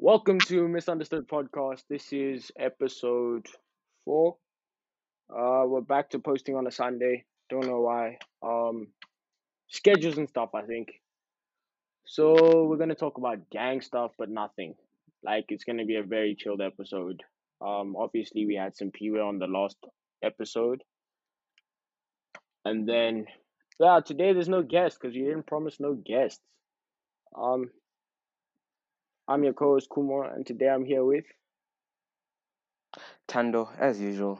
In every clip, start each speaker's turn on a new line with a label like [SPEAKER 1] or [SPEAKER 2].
[SPEAKER 1] Welcome to Misunderstood Podcast. This is episode 4. We're back to posting on a Sunday. Don't know why. Schedules and stuff, I think. So we're gonna talk about gang stuff, but nothing. Like it's gonna be a very chilled episode. Obviously we had some Pee on the last episode, and then today there's no guest because you didn't promise no guests. Um, I'm your co-host Kumar, and today I'm here with
[SPEAKER 2] Tando, as usual.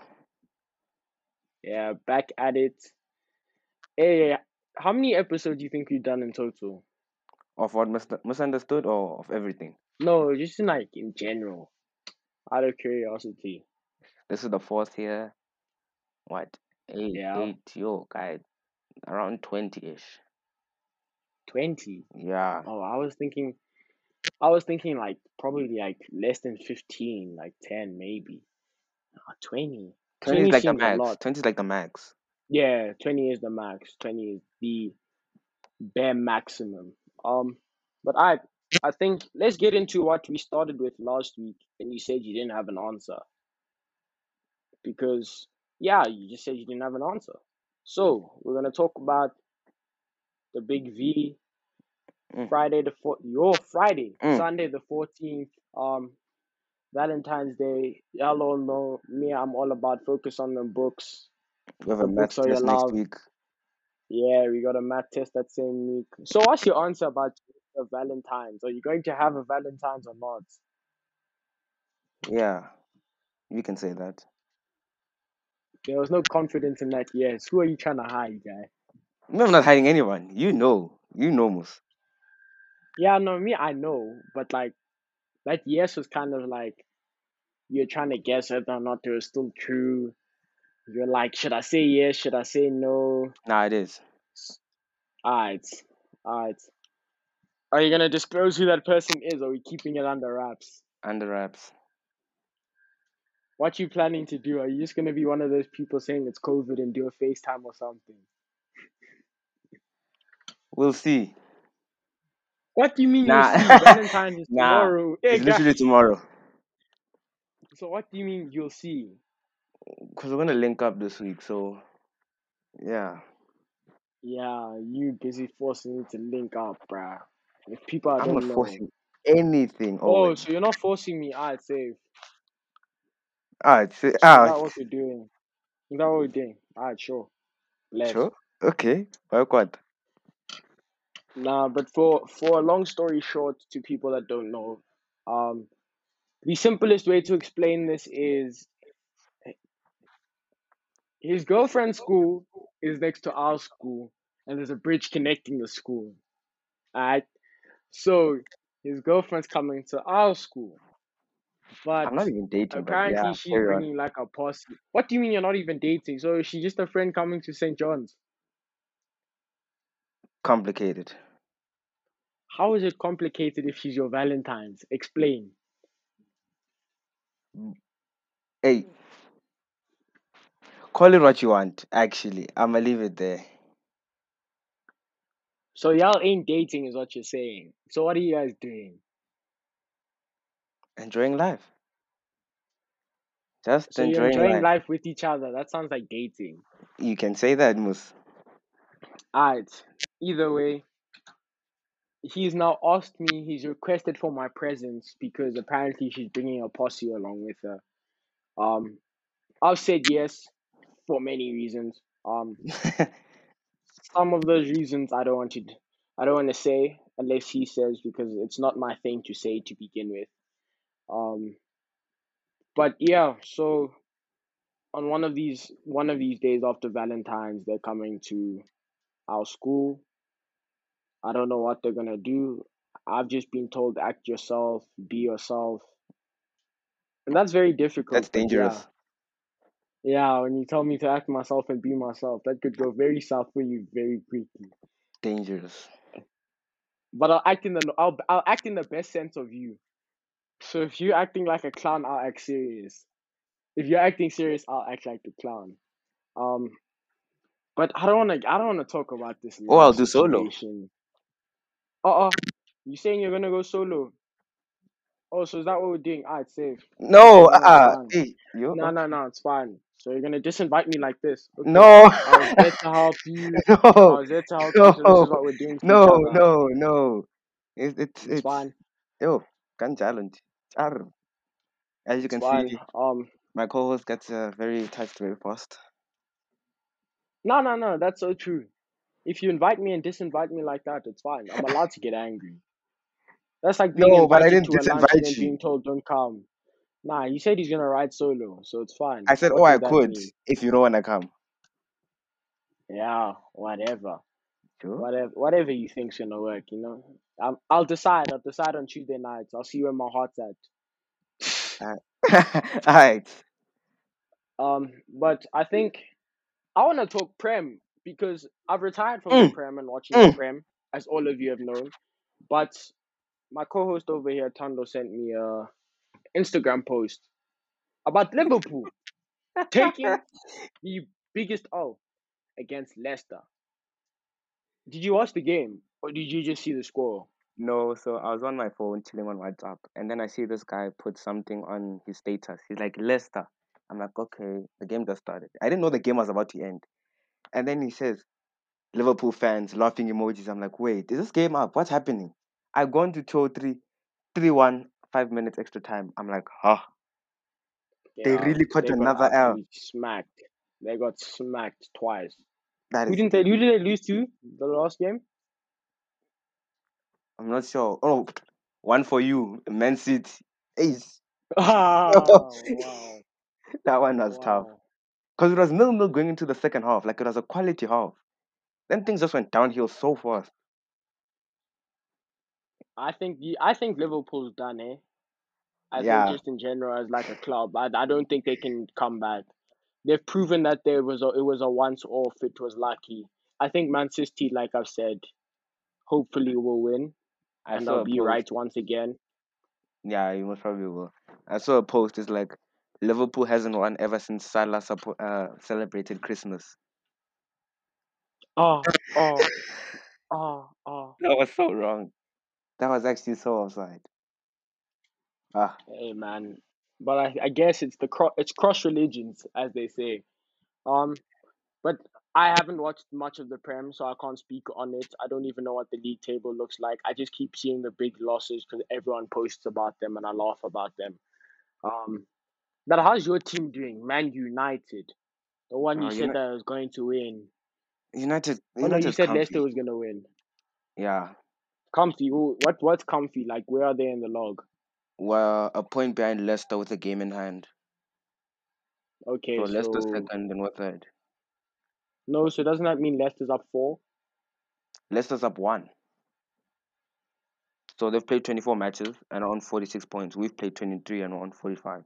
[SPEAKER 1] back at it. Hey, how many episodes do you think we've done in total?
[SPEAKER 2] Of what misunderstood or of everything?
[SPEAKER 1] No, just like in general, out of curiosity.
[SPEAKER 2] This is the fourth here. What?
[SPEAKER 1] Yeah,
[SPEAKER 2] Yo, guy, around 20-ish.
[SPEAKER 1] 20.
[SPEAKER 2] Yeah.
[SPEAKER 1] Oh, I was thinking like probably like less than 15, like 10 maybe. 20.
[SPEAKER 2] 20 is
[SPEAKER 1] 20
[SPEAKER 2] like the
[SPEAKER 1] seems a
[SPEAKER 2] max.
[SPEAKER 1] lot.
[SPEAKER 2] 20 is like the max.
[SPEAKER 1] Yeah, 20 is the max. 20 is the bare maximum. Um, but I think let's get into what we started with last week, and you said you didn't have an answer because you just said you didn't have an answer. So we're gonna talk about the big V
[SPEAKER 2] Mm.
[SPEAKER 1] Your Friday,
[SPEAKER 2] Mm.
[SPEAKER 1] Sunday the 14th, Valentine's Day. Y'all all know me. I'm all about focus on the books.
[SPEAKER 2] We have a
[SPEAKER 1] The books
[SPEAKER 2] math
[SPEAKER 1] are your
[SPEAKER 2] test next
[SPEAKER 1] love.
[SPEAKER 2] week.
[SPEAKER 1] Yeah, we got a math test that same week. So what's your answer about the Valentine's? Are you going to have a Valentine's or not?
[SPEAKER 2] Yeah, you can say that.
[SPEAKER 1] There was no confidence in that. Yes. Who are you trying to hide, guy?
[SPEAKER 2] I'm not hiding anyone. You know. You know, Mus.
[SPEAKER 1] Yeah, no, me, I know, but like that yes was kind of like you're trying to guess whether or not it was still true. You're like, should I say yes? Should I say no?
[SPEAKER 2] Nah, it is.
[SPEAKER 1] Alright, alright. Are you gonna disclose who that person is, or are we keeping it under wraps?
[SPEAKER 2] Under wraps.
[SPEAKER 1] What you planning to do? Are you just gonna be one of those people saying it's COVID and do a FaceTime or something?
[SPEAKER 2] We'll see.
[SPEAKER 1] What do you mean you'll
[SPEAKER 2] Nah.
[SPEAKER 1] see? Valentine's is
[SPEAKER 2] Nah.
[SPEAKER 1] tomorrow. Hey,
[SPEAKER 2] It's
[SPEAKER 1] guy.
[SPEAKER 2] literally tomorrow.
[SPEAKER 1] So what do you mean you'll see?
[SPEAKER 2] Because we're going to link up this week. So, yeah.
[SPEAKER 1] Yeah, you busy forcing me to link up, bruh. If people I
[SPEAKER 2] I'm not
[SPEAKER 1] don't know.
[SPEAKER 2] forcing anything,
[SPEAKER 1] Oh,
[SPEAKER 2] Owen.
[SPEAKER 1] so you're not forcing me. Alright, safe.
[SPEAKER 2] Alright,
[SPEAKER 1] So is that what we're doing? Is that what we're doing? Alright, sure. Bless.
[SPEAKER 2] sure. Okay. Like what?
[SPEAKER 1] Nah, but for a long story short, to people that don't know, um, the simplest way to explain this is his girlfriend's school is next to our school, and there's a bridge connecting the school. Alright, so his girlfriend's coming to our school, but
[SPEAKER 2] I'm not even dating, but yeah,
[SPEAKER 1] apparently she's
[SPEAKER 2] carry on.
[SPEAKER 1] bringing like a posse. What do you mean you're not even dating? So is she just a friend coming to St. John's?
[SPEAKER 2] Complicated.
[SPEAKER 1] How is it complicated if she's your Valentine's? Explain.
[SPEAKER 2] Hey, call it what you want. Actually, I'ma leave it there.
[SPEAKER 1] So y'all ain't dating, is what you're saying. So what are you guys doing?
[SPEAKER 2] Enjoying life. Just
[SPEAKER 1] So you're
[SPEAKER 2] enjoying
[SPEAKER 1] enjoying
[SPEAKER 2] life.
[SPEAKER 1] life with each other. That sounds like dating.
[SPEAKER 2] You can say that, Mus.
[SPEAKER 1] Alright. Either way, he's now asked me. He's requested for my presence because apparently she's bringing a posse along with her. Um, I've said yes for many reasons. Some of those reasons I don't want to say unless he says because it's not my thing to say to begin with. Um, but yeah, so on one of these days after Valentine's, they're coming to our school. I don't know what they're gonna do. I've just been told act yourself, be yourself, and that's very difficult.
[SPEAKER 2] That's
[SPEAKER 1] But
[SPEAKER 2] dangerous.
[SPEAKER 1] yeah, when you tell me to act myself and be myself, that could go very south for you very quickly.
[SPEAKER 2] Dangerous.
[SPEAKER 1] But I'll act in the best sense of you. So if you're acting like a clown, I'll act serious. If you're acting serious, I'll act like a clown. Um, but I don't wanna talk about this
[SPEAKER 2] Oh, I'll
[SPEAKER 1] love
[SPEAKER 2] do solo.
[SPEAKER 1] situation. Uh-uh. You saying you're gonna go solo? Oh, so is that what we're doing? Alright, safe. Okay,
[SPEAKER 2] No,
[SPEAKER 1] no, it's fine.
[SPEAKER 2] hey, you
[SPEAKER 1] No, no,
[SPEAKER 2] okay?
[SPEAKER 1] no, it's fine. So you're gonna disinvite me like this? Okay.
[SPEAKER 2] No,
[SPEAKER 1] I was there to help you. I
[SPEAKER 2] no,
[SPEAKER 1] was there to help you. So this
[SPEAKER 2] no,
[SPEAKER 1] is what we're doing to each
[SPEAKER 2] no,
[SPEAKER 1] other.
[SPEAKER 2] no, no.
[SPEAKER 1] It's
[SPEAKER 2] It's
[SPEAKER 1] fine.
[SPEAKER 2] yo, can challenge. As you
[SPEAKER 1] It's
[SPEAKER 2] can see,
[SPEAKER 1] fine.
[SPEAKER 2] my co-host gets very touched very fast.
[SPEAKER 1] No, no, no. That's so true. If you invite me and disinvite me like that, it's fine. I'm allowed to get angry. That's like being
[SPEAKER 2] No, but I
[SPEAKER 1] invited
[SPEAKER 2] didn't
[SPEAKER 1] to a lunch and
[SPEAKER 2] disinvite
[SPEAKER 1] then
[SPEAKER 2] you.
[SPEAKER 1] being told don't come. Nah, he said he's gonna ride solo, so it's fine.
[SPEAKER 2] I said, oh,
[SPEAKER 1] What
[SPEAKER 2] I
[SPEAKER 1] does that
[SPEAKER 2] could
[SPEAKER 1] mean?
[SPEAKER 2] if you don't wanna come.
[SPEAKER 1] Yeah, whatever.
[SPEAKER 2] Sure.
[SPEAKER 1] Whatever you think's gonna work, you know. I'll decide. I'll decide on Tuesday nights. I'll see where my heart's at.
[SPEAKER 2] Uh, all right.
[SPEAKER 1] But I think I want to talk Prem because I've retired from the
[SPEAKER 2] Mm,
[SPEAKER 1] Prem and watching the
[SPEAKER 2] mm.
[SPEAKER 1] Prem, as all of you have known. But my co-host over here, Tando, sent me a Instagram post about Liverpool taking the biggest L against Leicester. Did you watch the game or did you just see the score?
[SPEAKER 2] No, so I was on my phone chilling on WhatsApp, and then I see this guy put something on his status. He's like, Leicester. I'm like, okay, the game just started. I didn't know the game was about to end. And then he says, Liverpool fans, laughing emojis. I'm like, wait, is this game up? What's happening? I go into 203, 3-1, 5 minutes extra time. I'm like, huh, they
[SPEAKER 1] Yeah,
[SPEAKER 2] really caught
[SPEAKER 1] they got
[SPEAKER 2] another L.
[SPEAKER 1] absolutely smacked. They got smacked twice.
[SPEAKER 2] That
[SPEAKER 1] Who
[SPEAKER 2] is,
[SPEAKER 1] didn't they? Who did they lose to the last game?
[SPEAKER 2] I'm not sure. Oh, one for you, Man City. Ace.
[SPEAKER 1] Ah, wow,
[SPEAKER 2] That one was tough.
[SPEAKER 1] wow.
[SPEAKER 2] Because it was nil-nil going into the second half. Like, it was a quality half. Then things just went downhill so fast.
[SPEAKER 1] I think Liverpool's done, eh? I think
[SPEAKER 2] Yeah,
[SPEAKER 1] just in general as like a club, I don't think they can come back. They've proven that it was a once off. It was lucky. I think Man City, like I've said, hopefully will win
[SPEAKER 2] I
[SPEAKER 1] and
[SPEAKER 2] saw
[SPEAKER 1] they'll
[SPEAKER 2] a
[SPEAKER 1] be
[SPEAKER 2] post.
[SPEAKER 1] right once again.
[SPEAKER 2] Yeah, you most probably will. I saw a post. It's like Liverpool hasn't won ever since Salah celebrated Christmas.
[SPEAKER 1] Oh, oh, oh.
[SPEAKER 2] That was so wrong. That was actually so offside. Ah,
[SPEAKER 1] Hey man, but I guess it's cross religions as they say. Um, but I haven't watched much of the Prem, so I can't speak on it. I don't even know what the league table looks like. I just keep seeing the big losses because everyone posts about them and I laugh about them. Um, but how's your team doing? Man United, the one you
[SPEAKER 2] you
[SPEAKER 1] said
[SPEAKER 2] know,
[SPEAKER 1] that was going to win. Oh no, you
[SPEAKER 2] United's
[SPEAKER 1] said Leicester
[SPEAKER 2] comfy.
[SPEAKER 1] was gonna win.
[SPEAKER 2] Yeah,
[SPEAKER 1] Comfy. What's comfy? Like where are they in the log?
[SPEAKER 2] well, a point behind Leicester with a game in hand. So
[SPEAKER 1] Okay,
[SPEAKER 2] Leicester
[SPEAKER 1] so
[SPEAKER 2] second and we're third.
[SPEAKER 1] no, so doesn't that mean Leicester's up four?
[SPEAKER 2] Leicester's up one. So they've played 24 matches and are on 46 points. We've played 23 and are on 45.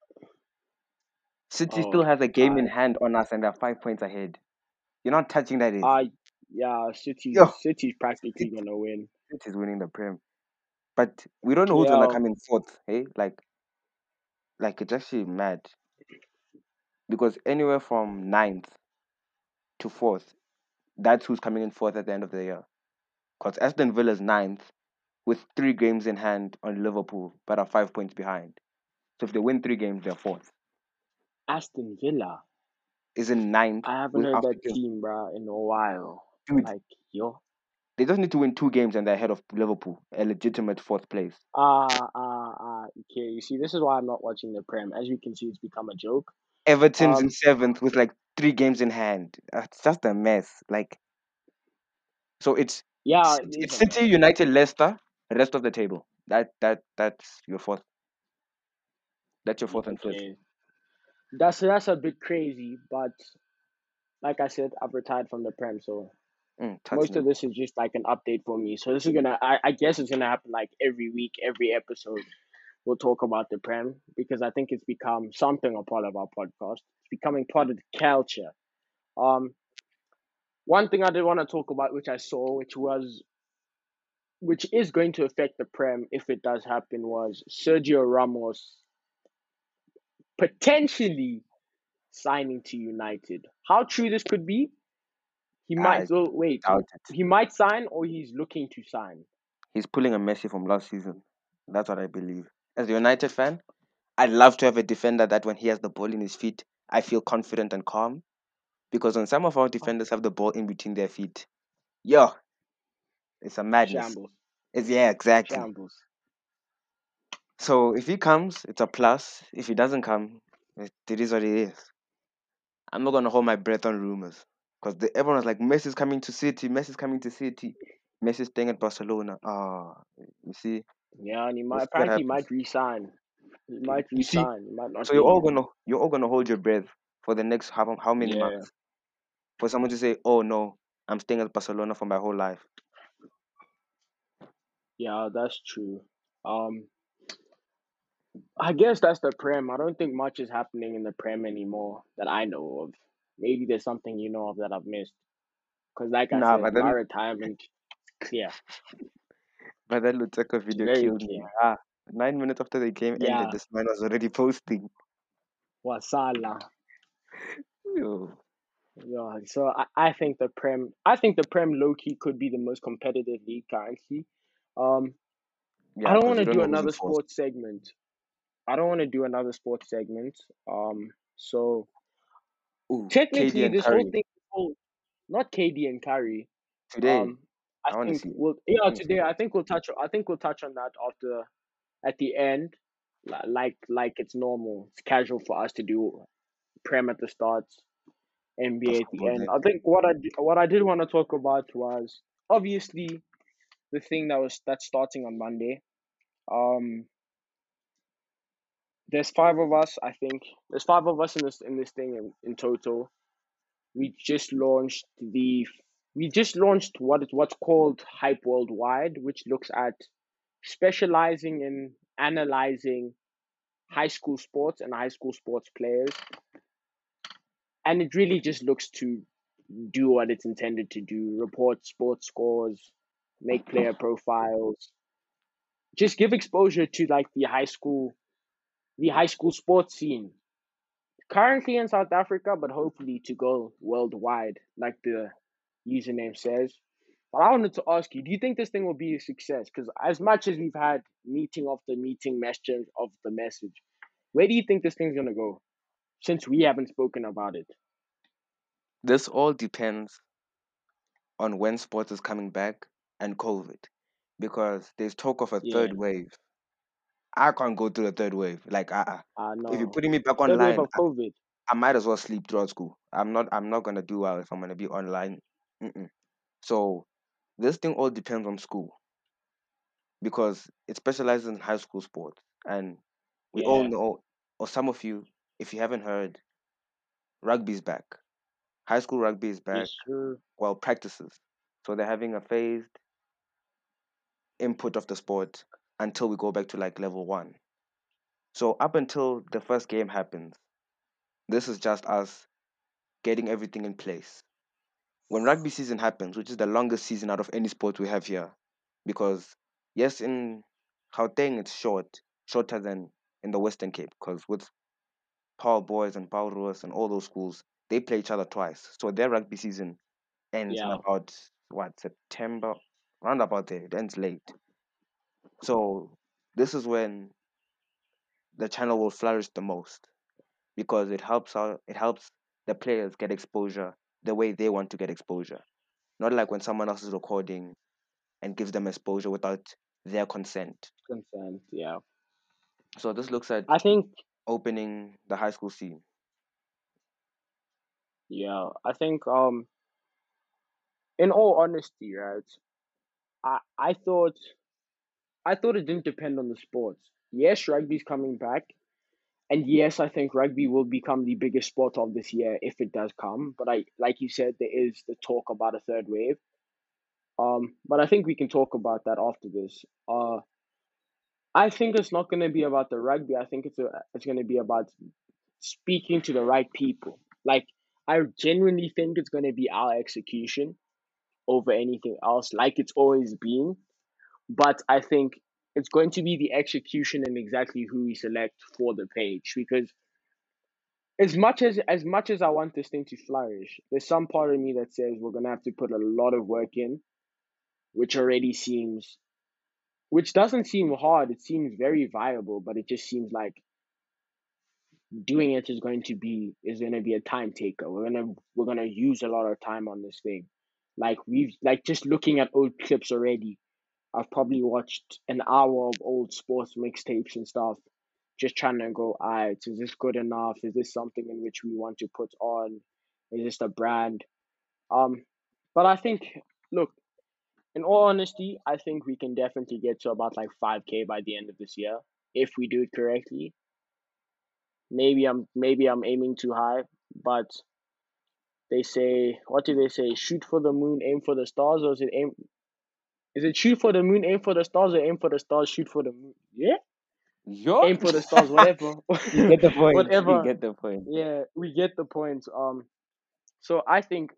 [SPEAKER 2] City still
[SPEAKER 1] Oh,
[SPEAKER 2] has a game in
[SPEAKER 1] alright.
[SPEAKER 2] hand on us and they're 5 points ahead. You're not touching that is.
[SPEAKER 1] Yeah,
[SPEAKER 2] Yo,
[SPEAKER 1] City's practically
[SPEAKER 2] City,
[SPEAKER 1] gonna win.
[SPEAKER 2] City's winning the Prem. But we don't know who's gonna
[SPEAKER 1] KL,
[SPEAKER 2] come in fourth, hey? Like it's actually mad. Because anywhere from ninth to fourth, that's who's coming in fourth at the end of the year. Because Aston Villa's ninth with 3 games in hand on Liverpool, but are 5 points behind. So if they win 3 games, they're fourth.
[SPEAKER 1] Aston Villa.
[SPEAKER 2] Is in ninth
[SPEAKER 1] I haven't
[SPEAKER 2] with
[SPEAKER 1] heard
[SPEAKER 2] after
[SPEAKER 1] that team, bruh, in a while.
[SPEAKER 2] dude,
[SPEAKER 1] Like, yo.
[SPEAKER 2] they just need to win 2 games and they're ahead of Liverpool, a legitimate fourth place.
[SPEAKER 1] Okay. You see, this is why I'm not watching the Prem. As you can see, it's become a joke.
[SPEAKER 2] Everton's in
[SPEAKER 1] Um,
[SPEAKER 2] seventh with like 3 games in hand. It's just a mess. Like so,
[SPEAKER 1] yeah, it is
[SPEAKER 2] It's
[SPEAKER 1] a
[SPEAKER 2] City,
[SPEAKER 1] mess.
[SPEAKER 2] United, Leicester, the rest of the table. That's your fourth. That's your fourth and fifth.
[SPEAKER 1] Okay, that's a bit crazy, but like I said, I've retired from the Prem, so most of
[SPEAKER 2] Tottenham.
[SPEAKER 1] this is just like an update for me. So this is I guess it's gonna happen like every week, every episode. We'll talk about the Prem because I think it's become something a part of our podcast. It's becoming part of the culture. Um, one thing I did want to talk about, which I saw, which is going to affect the Prem if it does happen, was Sergio Ramos potentially signing to United. How true this could be? He might.
[SPEAKER 2] I
[SPEAKER 1] So wait,
[SPEAKER 2] doubt it.
[SPEAKER 1] he might sign or he's looking to sign.
[SPEAKER 2] He's pulling a Messi from last season. That's what I believe. as a United fan, I'd love to have a defender that when he has the ball in his feet, I feel confident and calm. Because when some of our defenders have the ball in between their feet, yo, it's a madness.
[SPEAKER 1] Shambles.
[SPEAKER 2] It's yeah, exactly.
[SPEAKER 1] Shambles.
[SPEAKER 2] So if he comes, it's a plus. If he doesn't come, it is what it is. I'm not gonna hold my breath on rumors because everyone's like Messi's coming to City, Messi's coming to City, Messi's staying at Barcelona. Ah, you see,
[SPEAKER 1] Yeah, and
[SPEAKER 2] we'll see what
[SPEAKER 1] apparently he
[SPEAKER 2] happens.
[SPEAKER 1] might resign. He might
[SPEAKER 2] You see,
[SPEAKER 1] resign. He might not
[SPEAKER 2] so
[SPEAKER 1] be here.
[SPEAKER 2] you're all gonna hold your breath for the next how many
[SPEAKER 1] Yeah,
[SPEAKER 2] months for someone to say, oh no, I'm staying at Barcelona for my whole life.
[SPEAKER 1] yeah, that's true. I guess that's the Prem. I don't think much is happening in the Prem anymore that I know of. Maybe there's something you know of that I've missed. Because, like I
[SPEAKER 2] Nah,
[SPEAKER 1] said, my retirement is clear.
[SPEAKER 2] but that Lutseko
[SPEAKER 1] It's
[SPEAKER 2] video
[SPEAKER 1] very
[SPEAKER 2] killed me.
[SPEAKER 1] clear.
[SPEAKER 2] 9 minutes after the game ended,
[SPEAKER 1] Yeah,
[SPEAKER 2] this man was already posting.
[SPEAKER 1] Wasala.
[SPEAKER 2] Yo.
[SPEAKER 1] Yeah, so I think the Prem low key could be the most competitive league currently. Um, I
[SPEAKER 2] Yeah,
[SPEAKER 1] don't
[SPEAKER 2] because
[SPEAKER 1] want
[SPEAKER 2] you
[SPEAKER 1] to
[SPEAKER 2] don't
[SPEAKER 1] do
[SPEAKER 2] know who's in
[SPEAKER 1] another
[SPEAKER 2] force.
[SPEAKER 1] sports segment. I don't want to do another sports segment. So
[SPEAKER 2] Ooh, KD
[SPEAKER 1] technically,
[SPEAKER 2] and
[SPEAKER 1] this whole
[SPEAKER 2] Curry
[SPEAKER 1] thing, not KD and Curry.
[SPEAKER 2] today.
[SPEAKER 1] Um, I
[SPEAKER 2] I want to
[SPEAKER 1] think
[SPEAKER 2] see it.
[SPEAKER 1] we'll
[SPEAKER 2] I
[SPEAKER 1] yeah
[SPEAKER 2] want to see
[SPEAKER 1] today.
[SPEAKER 2] it.
[SPEAKER 1] I think we'll touch on that after at the end, like it's normal. It's casual for us to do Prem at the start, NBA at the
[SPEAKER 2] Basketball
[SPEAKER 1] end.
[SPEAKER 2] then.
[SPEAKER 1] I think what I did want to talk about was obviously the thing that's starting on Monday. Um, there's five of us. I think there's five of us in this thing in total. We just launched what's called Hype Worldwide, which looks at specializing in analyzing high school sports and high school sports players, and it really just looks to do what it's intended to do: report sports scores, make player profiles, just give exposure to like the high school sports scene currently in South Africa, but hopefully to go worldwide, like the username says. But I wanted to ask you, do you think this thing will be a success? Because as much as we've had meeting after meeting, message of the message, where do you think this thing's gonna go? Since we haven't spoken about it.
[SPEAKER 2] This all depends on when sports is coming back and COVID, because there's talk of a
[SPEAKER 1] Yeah,
[SPEAKER 2] third wave. I can't go through the third wave. Like,
[SPEAKER 1] I
[SPEAKER 2] if you're
[SPEAKER 1] know.
[SPEAKER 2] putting me back
[SPEAKER 1] Third wave
[SPEAKER 2] online,
[SPEAKER 1] of COVID.
[SPEAKER 2] I might as well sleep throughout school. I'm not gonna do well if I'm gonna be online. Mm-mm. So this thing all depends on school because it specializes in high school sports, and we all
[SPEAKER 1] Yeah,
[SPEAKER 2] know, or some of you, if you haven't heard, rugby's back. High school rugby is back.
[SPEAKER 1] yes, sir.
[SPEAKER 2] Well, practices. So they're having a phased input of the sport until we go back to like level one. So up until the first game happens, this is just us getting everything in place. When rugby season happens, which is the longest season out of any sport we have here, because yes, in Gauteng it's shorter than in the Western Cape, because with Paul Boys and Paul Roos and all those schools, they play each other twice. So their rugby season ends in
[SPEAKER 1] Yeah,
[SPEAKER 2] about what, September, round about there. It ends late. So this is when the channel will flourish the most because it helps the players get exposure the way they want to get exposure. Not like when someone else is recording and gives them exposure without their consent.
[SPEAKER 1] consent. Yeah,
[SPEAKER 2] So this looks at
[SPEAKER 1] I think.
[SPEAKER 2] opening the high school scene.
[SPEAKER 1] Yeah, I think. In all honesty, right? I I thought I thought it didn't depend on the sports. Yes, rugby's coming back, and yes, I think rugby will become the biggest sport of this year if it does come. But like you said, there is the talk about a third wave. But I think we can talk about that after this. I think it's not going to be about the rugby. I think it's going to be about speaking to the right people. Like I genuinely think it's going to be our execution over anything else, like it's always been. But I think it's going to be the execution and exactly who we select for the page because as much as I want this thing to flourish, there's some part of me that says we're gonna have to put a lot of work in, which already seems which doesn't seem hard. It seems very viable, but it just seems like doing it is going to be a time taker. We're gonna use a lot of time on this thing. Like we've like just looking at old clips already. I've probably watched an hour of old sports mixtapes and stuff, just trying to go, alright, is this good enough? Is this something in which we want to put on? Is this a brand? Um, but I think, look, in all honesty, I think we can definitely get to about like 5K by the end of this year if we do it correctly. Maybe I'm aiming too high, but they say, what do they say? Shoot for the moon, aim for the stars, or is it shoot for the moon, aim for the stars, or aim for the stars, shoot for the moon? Yeah,
[SPEAKER 2] Yo,
[SPEAKER 1] aim for the stars, whatever,
[SPEAKER 2] you get the point. You
[SPEAKER 1] whatever.
[SPEAKER 2] get the point.
[SPEAKER 1] Yeah, we get the point. So I think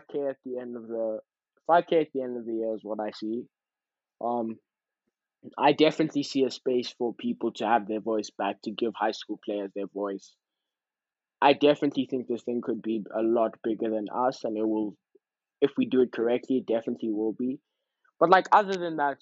[SPEAKER 1] 5K at the end of the year is what I see. Um, I definitely see a space for people to have their voice back, to give high school players their voice. I definitely think this thing could be a lot bigger than us, and it will, if we do it correctly, it definitely will be. But like other than that,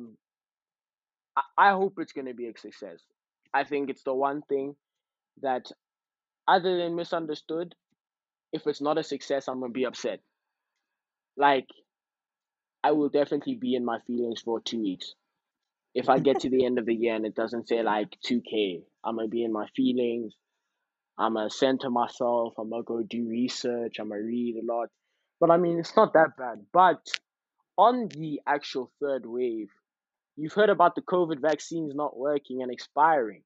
[SPEAKER 1] I hope it's gonna be a success. I think it's the one thing that, other than misunderstood, if it's not a success, I'm gonna be upset. Like I will definitely be in my feelings for 2 weeks. If I get to the end of the year and it doesn't say like 2K, I'm gonna be in my feelings. I'm gonna center myself. I'm gonna go do research. I'm gonna read a lot. But I mean, it's not that bad. But on the actual third wave, you've heard about the COVID vaccines not working and expiring.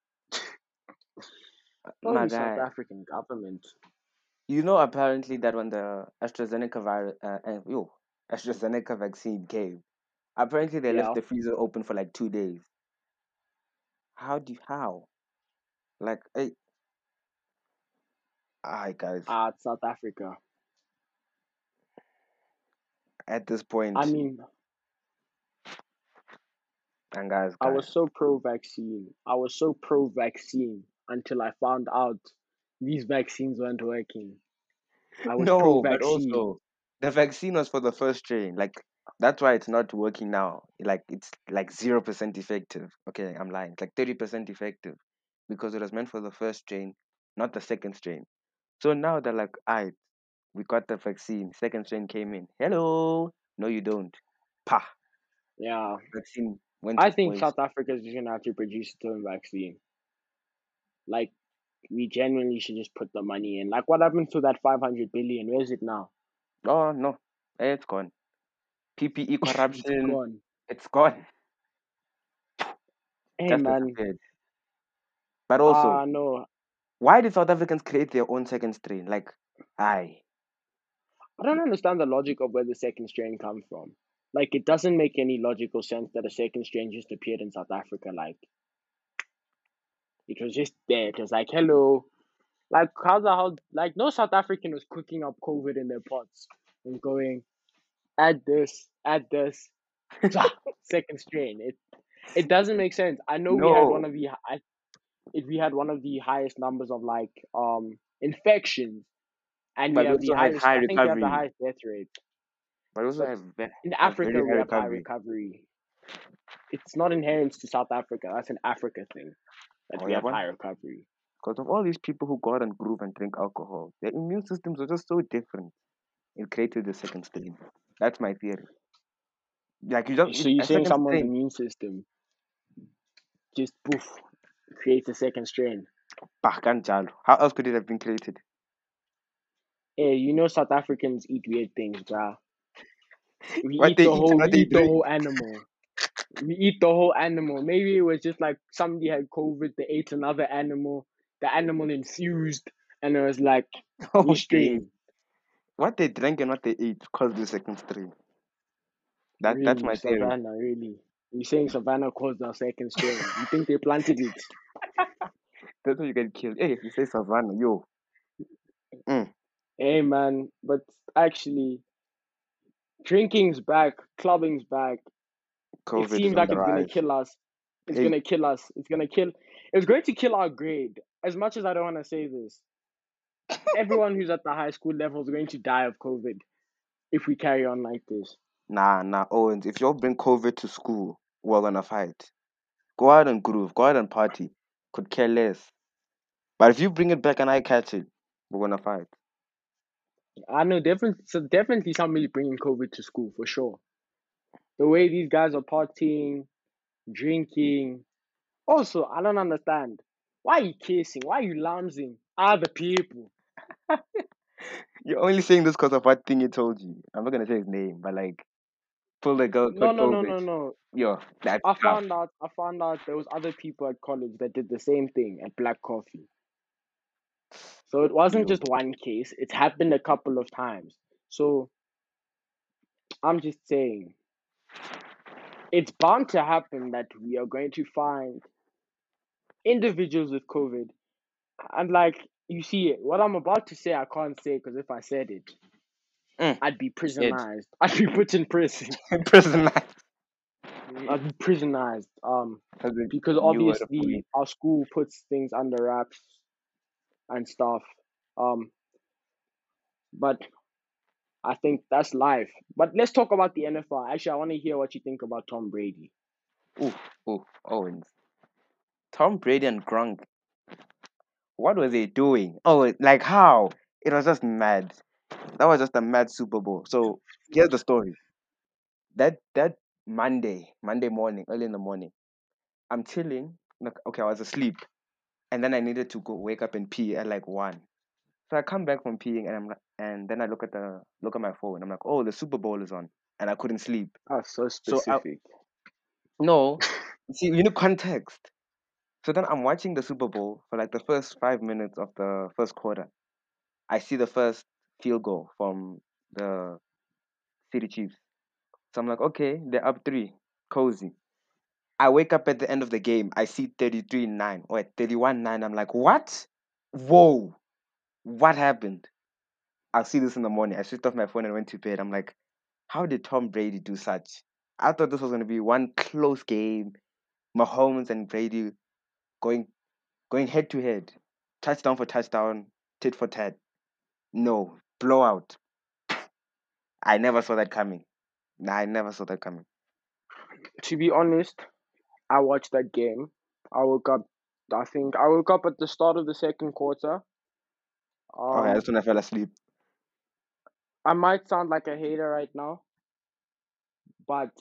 [SPEAKER 2] My
[SPEAKER 1] Holy South
[SPEAKER 2] guy,
[SPEAKER 1] African government.
[SPEAKER 2] you know apparently that when the AstraZeneca vaccine came, apparently they left
[SPEAKER 1] Yeah.
[SPEAKER 2] the freezer open for like 2 days. How? Like, hey, I guys,
[SPEAKER 1] South Africa.
[SPEAKER 2] at this
[SPEAKER 1] I
[SPEAKER 2] point,
[SPEAKER 1] mean,
[SPEAKER 2] and guys,
[SPEAKER 1] I
[SPEAKER 2] guys,
[SPEAKER 1] was so pro vaccine. I was so pro vaccine until I found out these vaccines weren't working. I was pro
[SPEAKER 2] no, but
[SPEAKER 1] vaccine.
[SPEAKER 2] also the vaccine was for the first strain. Like that's why it's not working now. Like it's like 0% effective. Okay, I'm lying. It's like 30% effective because it was meant for the first strain, not the second strain. So now they're like, "I we got the vaccine. Second strain came in. Hello, no, you don't. Pa,
[SPEAKER 1] Yeah.
[SPEAKER 2] vaccine went
[SPEAKER 1] I
[SPEAKER 2] to
[SPEAKER 1] think
[SPEAKER 2] waste.
[SPEAKER 1] South Africa is just gonna have to produce its own vaccine. Like we genuinely should just put the money in. Like what happened to that 500 billion? Where is it now?
[SPEAKER 2] Oh no, it's gone. PPE
[SPEAKER 1] It's
[SPEAKER 2] corruption,
[SPEAKER 1] gone.
[SPEAKER 2] it's gone.
[SPEAKER 1] Hey
[SPEAKER 2] Just
[SPEAKER 1] man.
[SPEAKER 2] disappeared. But also,
[SPEAKER 1] No.
[SPEAKER 2] why did South Africans create their own second strain? Like, I
[SPEAKER 1] I don't understand the logic of where the second strain comes from. Like it doesn't make any logical sense that a second strain just appeared in South Africa. Like it was just there. It was like, hello. Like how the hell? Like no South African was cooking up COVID in their pots and going, add this, second strain. It doesn't make sense. I know we had one
[SPEAKER 2] no,
[SPEAKER 1] of the we had one of the highest numbers of like infections, and we
[SPEAKER 2] but we
[SPEAKER 1] have the
[SPEAKER 2] also had
[SPEAKER 1] highest.
[SPEAKER 2] high
[SPEAKER 1] I think we have the
[SPEAKER 2] recovery.
[SPEAKER 1] highest death rate.
[SPEAKER 2] But we also
[SPEAKER 1] But
[SPEAKER 2] have
[SPEAKER 1] in
[SPEAKER 2] a very
[SPEAKER 1] Africa,
[SPEAKER 2] high
[SPEAKER 1] we have high
[SPEAKER 2] recovery.
[SPEAKER 1] recovery. It's not inherent to South Africa. That's an Africa thing that
[SPEAKER 2] Oh
[SPEAKER 1] we
[SPEAKER 2] yeah,
[SPEAKER 1] have
[SPEAKER 2] one.
[SPEAKER 1] high recovery.
[SPEAKER 2] Because of all these people who go out and groove and drink alcohol, their immune systems are just so different. It created the second strain. That's my theory. Like
[SPEAKER 1] So you're
[SPEAKER 2] a
[SPEAKER 1] saying
[SPEAKER 2] second
[SPEAKER 1] someone's
[SPEAKER 2] strain.
[SPEAKER 1] immune system just poof creates a second strain?
[SPEAKER 2] Bah, kanjalo. How else could it have been created?
[SPEAKER 1] Hey, South Africans eat weird things, bruh. We
[SPEAKER 2] What
[SPEAKER 1] eat
[SPEAKER 2] they
[SPEAKER 1] the
[SPEAKER 2] eat and
[SPEAKER 1] whole we
[SPEAKER 2] what they
[SPEAKER 1] eat the
[SPEAKER 2] drink.
[SPEAKER 1] whole animal. We eat the whole animal. Maybe it was just like somebody had COVID, they ate another animal, the animal infused, and it was like new
[SPEAKER 2] Oh days.
[SPEAKER 1] strain.
[SPEAKER 2] What they drank and what they ate caused the second strain. That's
[SPEAKER 1] Really,
[SPEAKER 2] my theory.
[SPEAKER 1] Savannah, really. You're saying Savannah caused our second strain. You think they planted it?
[SPEAKER 2] That's how you get killed. Hey, if you say savannah, yo. Mm,
[SPEAKER 1] Hey man, but actually drinking's back, clubbing's back. It
[SPEAKER 2] COVID is
[SPEAKER 1] seems
[SPEAKER 2] on
[SPEAKER 1] like
[SPEAKER 2] the
[SPEAKER 1] it's gonna
[SPEAKER 2] rise.
[SPEAKER 1] kill us. It's
[SPEAKER 2] Hey,
[SPEAKER 1] gonna kill us. It's gonna kill. It's going to kill our grade. As much as I don't want to say this, everyone who's at the high school level is going to die of COVID if we carry on like this.
[SPEAKER 2] nah, Owens. If you all bring COVID to school, we're gonna fight. Go out and groove, go out and party. Could care less. But if you bring it back and I catch it, we're gonna fight.
[SPEAKER 1] I know definitely somebody bringing COVID to school for sure. The way these guys are partying, drinking. Also, I don't understand. Why are you kissing? Why are you lounging? Other people.
[SPEAKER 2] You're only saying this because of what thing he told you. I'm not gonna say his name, but like, pull the girl
[SPEAKER 1] No,
[SPEAKER 2] caught
[SPEAKER 1] no, no,
[SPEAKER 2] COVID.
[SPEAKER 1] no, no.
[SPEAKER 2] Yo, that's
[SPEAKER 1] I
[SPEAKER 2] tough.
[SPEAKER 1] found out. I found out there was other people at college that did the same thing at Black Coffee. So it wasn't
[SPEAKER 2] Yo,
[SPEAKER 1] just one case. It's happened a couple of times. So I'm just saying, it's bound to happen that we are going to find individuals with COVID. And like you see, what I'm about to say, I can't say because if I said it,
[SPEAKER 2] mm,
[SPEAKER 1] I'd be
[SPEAKER 2] Ed,
[SPEAKER 1] prisonized. I'd be put in prison.
[SPEAKER 2] prison life.
[SPEAKER 1] I'd be prisonized.
[SPEAKER 2] As a
[SPEAKER 1] Because
[SPEAKER 2] new word of
[SPEAKER 1] obviously
[SPEAKER 2] police.
[SPEAKER 1] our school puts things under wraps and stuff. Um, but I think that's life. But let's talk about the NFL. Actually, I want to hear what you think about Tom Brady.
[SPEAKER 2] Ooh, ooh, Owens. Tom Brady and Gronk. What were they doing? Oh, like how? It was just mad. That was just a mad Super Bowl. So here's the story. That Monday morning, early in the morning, I'm chilling. Like, okay, I was asleep, and then I needed to go wake up and pee at like 1. So I come back from peeing, and and then I look at my phone. I'm like, oh, the Super Bowl is on, and I couldn't sleep.
[SPEAKER 1] That's so
[SPEAKER 2] So I
[SPEAKER 1] specific.
[SPEAKER 2] no, see, you need context. So then I'm watching the Super Bowl for like the first 5 minutes of the first quarter. I see the first field goal from the City Chiefs. So I'm like, okay, they're up 3, cozy. I wake up at the end of the game. I see 33-9 or 31-9. I'm like, what? Whoa, what happened? I'll see this in the morning. I switched off my phone and went to bed. I'm like, how did Tom Brady do such? I thought this was going to be one close game. Mahomes and Brady going going head to head, touchdown for touchdown, tit for tat. No, blowout. I never saw that coming. Nah, I never saw that coming.
[SPEAKER 1] To be honest, I watched that game. I woke up. I think I woke up at the start of the second quarter.
[SPEAKER 2] Okay,
[SPEAKER 1] Um,
[SPEAKER 2] that's when I fell asleep.
[SPEAKER 1] I might sound like a hater right now, but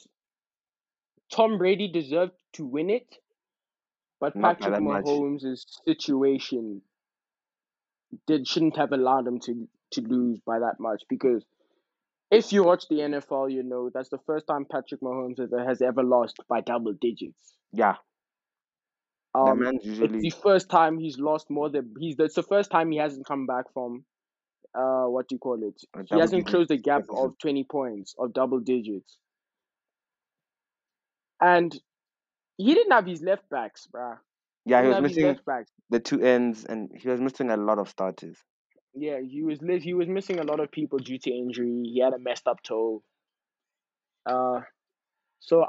[SPEAKER 1] Tom Brady deserved to win it. But
[SPEAKER 2] Not by
[SPEAKER 1] Patrick
[SPEAKER 2] that much.
[SPEAKER 1] Mahomes' situation shouldn't have allowed him to lose by that much because if you watch the NFL, you know that's the first time Patrick Mahomes has ever lost by double digits.
[SPEAKER 2] Yeah, the
[SPEAKER 1] Um,
[SPEAKER 2] man's
[SPEAKER 1] it's the
[SPEAKER 2] usually
[SPEAKER 1] first time he's lost more than it's the first time he hasn't come back from what do you call it?
[SPEAKER 2] a
[SPEAKER 1] He
[SPEAKER 2] double
[SPEAKER 1] hasn't
[SPEAKER 2] digit
[SPEAKER 1] closed the gap
[SPEAKER 2] deficit.
[SPEAKER 1] of 20 points of double digits, and he didn't have his left backs, bruh.
[SPEAKER 2] Yeah, he
[SPEAKER 1] Didn't
[SPEAKER 2] was
[SPEAKER 1] have his
[SPEAKER 2] missing
[SPEAKER 1] left backs.
[SPEAKER 2] the two ends and he was missing a lot of starters.
[SPEAKER 1] Yeah, he was missing a lot of people due to injury. He had a messed up toe. Uh, so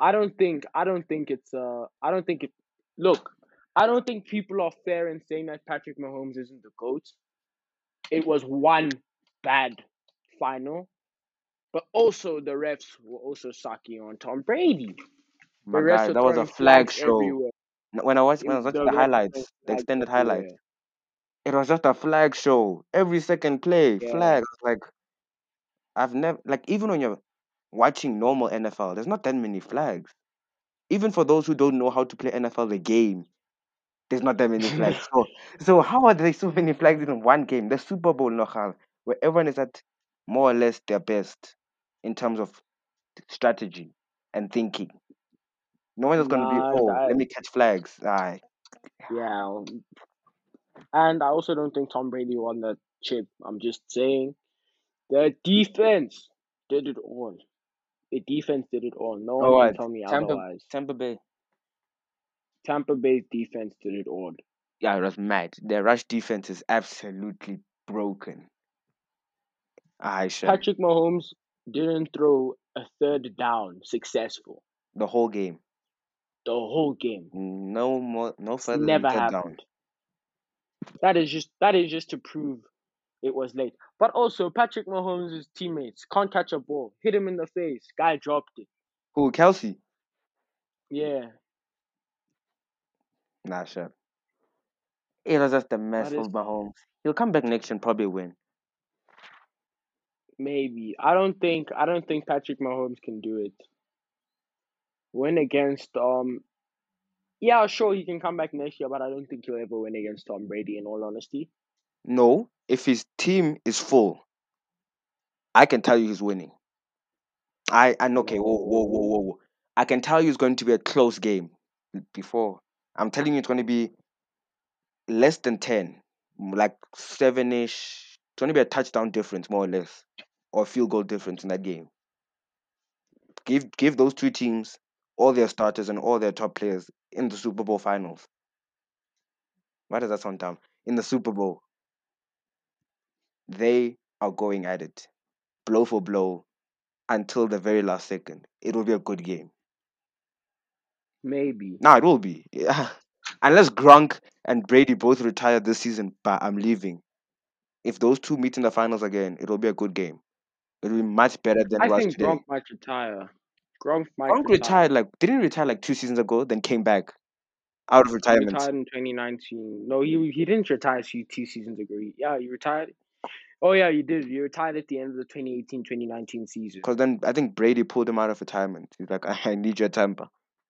[SPEAKER 1] I don't think it. Look, I don't think people are fair in saying that Patrick Mahomes isn't the goat. It was one bad final, but also the refs were also sucking on Tom Brady. The
[SPEAKER 2] My
[SPEAKER 1] refs
[SPEAKER 2] guy,
[SPEAKER 1] were
[SPEAKER 2] that was a
[SPEAKER 1] throwing
[SPEAKER 2] flag
[SPEAKER 1] flags
[SPEAKER 2] show.
[SPEAKER 1] everywhere.
[SPEAKER 2] When I was watching
[SPEAKER 1] The
[SPEAKER 2] the
[SPEAKER 1] refs were throwing
[SPEAKER 2] highlights, the
[SPEAKER 1] flags
[SPEAKER 2] extended highlights,
[SPEAKER 1] everywhere.
[SPEAKER 2] it was just a flag show. Every second play,
[SPEAKER 1] Yeah,
[SPEAKER 2] flags. Like I've never like even when you're watching normal NFL, there's not that many flags. Even for those who don't know how to play NFL the game, there's not that many flags. So how are there so many flags in one game? The Super Bowl, Nochal, where everyone is at more or less their best in terms of strategy and thinking. No one is going to be,
[SPEAKER 1] nah,
[SPEAKER 2] oh, let me catch flags. Aye.
[SPEAKER 1] yeah, and I also don't think Tom Brady won the chip. I'm just saying the defense did it all. The defense did it all. No
[SPEAKER 2] Oh,
[SPEAKER 1] one can
[SPEAKER 2] what?
[SPEAKER 1] tell me
[SPEAKER 2] Tampa,
[SPEAKER 1] otherwise.
[SPEAKER 2] Tampa Bay.
[SPEAKER 1] Tampa Bay's defense did it all.
[SPEAKER 2] Yeah, it was mad. Their rush defense is absolutely broken. Aye, Shem.
[SPEAKER 1] Patrick Mahomes didn't throw a third down successful
[SPEAKER 2] The whole game.
[SPEAKER 1] the whole game.
[SPEAKER 2] No more, no
[SPEAKER 1] It's
[SPEAKER 2] further than
[SPEAKER 1] never
[SPEAKER 2] third down.
[SPEAKER 1] happened. That is just to prove it was late. But also Patrick Mahomes' teammates can't catch a ball. Hit him in the face. Guy dropped it.
[SPEAKER 2] Who, Kelsey?
[SPEAKER 1] Yeah,
[SPEAKER 2] Nah, sure. It was just a mess
[SPEAKER 1] that
[SPEAKER 2] for
[SPEAKER 1] is
[SPEAKER 2] Mahomes. He'll come back next year and probably win.
[SPEAKER 1] maybe. I don't think Patrick Mahomes can do it. Win against yeah, sure he can come back next year, but I don't think he'll ever win against Tom Brady in all honesty.
[SPEAKER 2] No, if his team is full, I can tell you he's winning. I know. Okay, whoa, whoa, whoa,
[SPEAKER 1] No,
[SPEAKER 2] whoa, whoa. I can tell you it's going to be a close game. Before, I'm telling you, it's going to be less than 10, like 7-ish. It's going to be a touchdown difference, more or less, or a field goal difference in that game. Give those two teams all their starters and all their top players in the Super Bowl finals. Why does that sound dumb? In the Super Bowl, they are going at it, blow for blow, until the very last second. It will be a good game.
[SPEAKER 1] maybe.
[SPEAKER 2] Now it will be. Yeah. Unless Gronk and Brady both retire this season, but I'm leaving. If those two meet in the finals again, it will be a good game. It will be much better than it
[SPEAKER 1] I
[SPEAKER 2] was
[SPEAKER 1] think Gronk
[SPEAKER 2] today.
[SPEAKER 1] might retire. Gronk might
[SPEAKER 2] Gronk retired
[SPEAKER 1] retire.
[SPEAKER 2] like didn't retire like 2 seasons ago, then came back out of
[SPEAKER 1] He
[SPEAKER 2] retirement.
[SPEAKER 1] retired in 2019. No, he didn't retire 2 seasons ago. Yeah, he retired. Oh yeah, he did. He retired at the end of the 2018-2019 season.
[SPEAKER 2] Because then I think Brady pulled him out of retirement. He's like, I need your temper.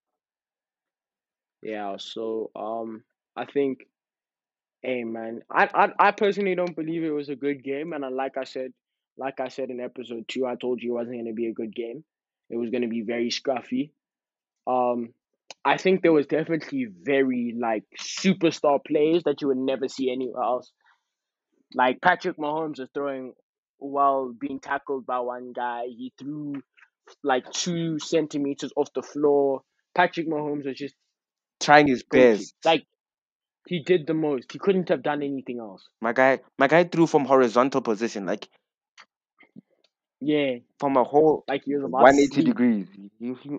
[SPEAKER 1] Yeah, so I think, hey man, I personally don't believe it was a good game, and like I said in episode 2, I told you it wasn't going to be a good game. It was going to be very scruffy. Um, I think there was definitely very like superstar plays that you would never see anywhere else. Like Patrick Mahomes is throwing while being tackled by one guy. He threw like 2 centimeters off the floor. Patrick Mahomes was just
[SPEAKER 2] Trying his
[SPEAKER 1] goated.
[SPEAKER 2] best.
[SPEAKER 1] Like he did the most. He couldn't have done anything else.
[SPEAKER 2] My guy threw from horizontal position, like
[SPEAKER 1] Yeah,
[SPEAKER 2] from a whole
[SPEAKER 1] like he was about to
[SPEAKER 2] 180
[SPEAKER 1] sleep.
[SPEAKER 2] degrees. He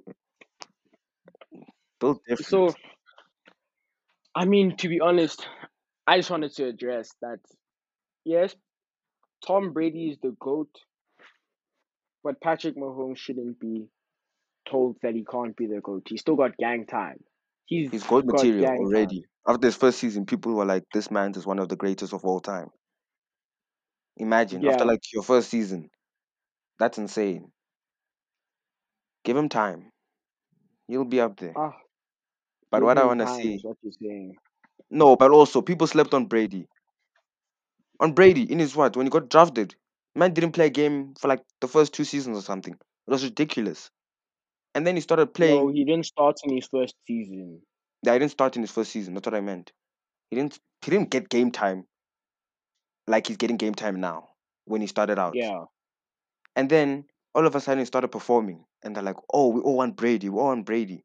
[SPEAKER 2] built different.
[SPEAKER 1] So I mean, to be honest, I just wanted to address that. Yes, Tom Brady is the goat, but Patrick Mahomes shouldn't be told that he can't be the GOAT. He's still got gang time. He's
[SPEAKER 2] He's gold
[SPEAKER 1] got
[SPEAKER 2] material
[SPEAKER 1] gang time.
[SPEAKER 2] already. After his first season, people were like, "This man is one of the greatest of all time." Imagine after
[SPEAKER 1] Yeah.
[SPEAKER 2] like your first season, that's insane. Give him time; he'll be up there.
[SPEAKER 1] Ah,
[SPEAKER 2] But
[SPEAKER 1] give
[SPEAKER 2] what I
[SPEAKER 1] him
[SPEAKER 2] wanna
[SPEAKER 1] time is
[SPEAKER 2] see,
[SPEAKER 1] what you're saying.
[SPEAKER 2] no, but also people slept on Brady. On Brady in his what when he got drafted, man didn't play a game for like the first 2 seasons or something. It was ridiculous. And then he started
[SPEAKER 1] No,
[SPEAKER 2] playing.
[SPEAKER 1] he didn't start in his first season.
[SPEAKER 2] Yeah, he didn't start in his first season. That's what I meant. He didn't get game time like he's getting game time now when he started out.
[SPEAKER 1] Yeah.
[SPEAKER 2] And then all of a sudden he started performing. And they're like, oh, we all want Brady. We all want Brady.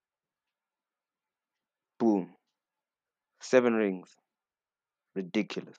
[SPEAKER 2] Boom. 7 rings. Ridiculous.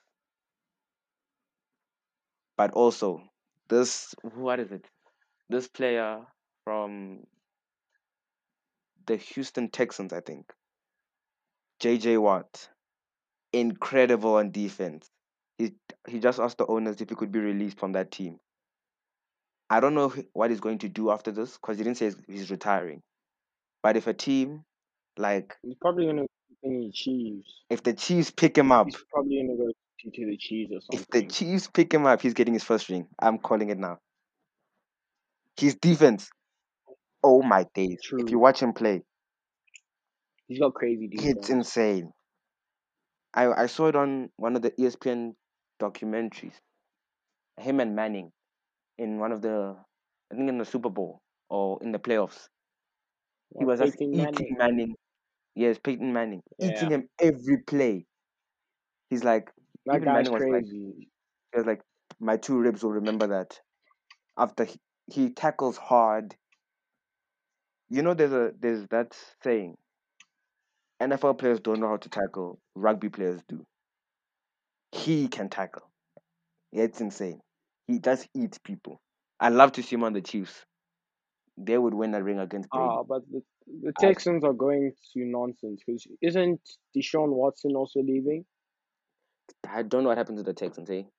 [SPEAKER 2] But also, what is it? This player from the Houston Texans, I think. JJ Watt. Incredible on defense. He he just asked the owners if he could be released from that team. I don't know what he's going to do after this because he didn't say he's retiring. But if a team like
[SPEAKER 1] He's probably gonna go to the Chiefs.
[SPEAKER 2] if the Chiefs pick him up,
[SPEAKER 1] He's probably gonna go to the Chiefs or
[SPEAKER 2] if the
[SPEAKER 1] something.
[SPEAKER 2] Chiefs pick him up, he's getting his first ring. I'm calling it now. His defense, oh my days! If you
[SPEAKER 1] True.
[SPEAKER 2] watch him play,
[SPEAKER 1] He's got crazy
[SPEAKER 2] it's
[SPEAKER 1] defense.
[SPEAKER 2] insane. I saw it on one of the ESPN documentaries. Him and Manning in one of I think in the Super Bowl or in the playoffs. He
[SPEAKER 1] What,
[SPEAKER 2] was just
[SPEAKER 1] Peyton
[SPEAKER 2] eating
[SPEAKER 1] Manning?
[SPEAKER 2] Manning. Yes, Peyton Manning, eating
[SPEAKER 1] Yeah.
[SPEAKER 2] him every play. He's like,
[SPEAKER 1] That
[SPEAKER 2] even
[SPEAKER 1] guy's
[SPEAKER 2] Manning was like,
[SPEAKER 1] crazy.
[SPEAKER 2] he was like, my two ribs will remember that. After he tackles hard. There's that saying, NFL players don't know how to tackle, rugby players do. He can tackle. Yeah, it's insane. He does eat people. I love to see him on the Chiefs. They would win a ring against Brady.
[SPEAKER 1] But the
[SPEAKER 2] I,
[SPEAKER 1] Texans are going to nonsense because isn't Deshaun Watson also leaving?
[SPEAKER 2] I don't know what happened to the Texans, eh?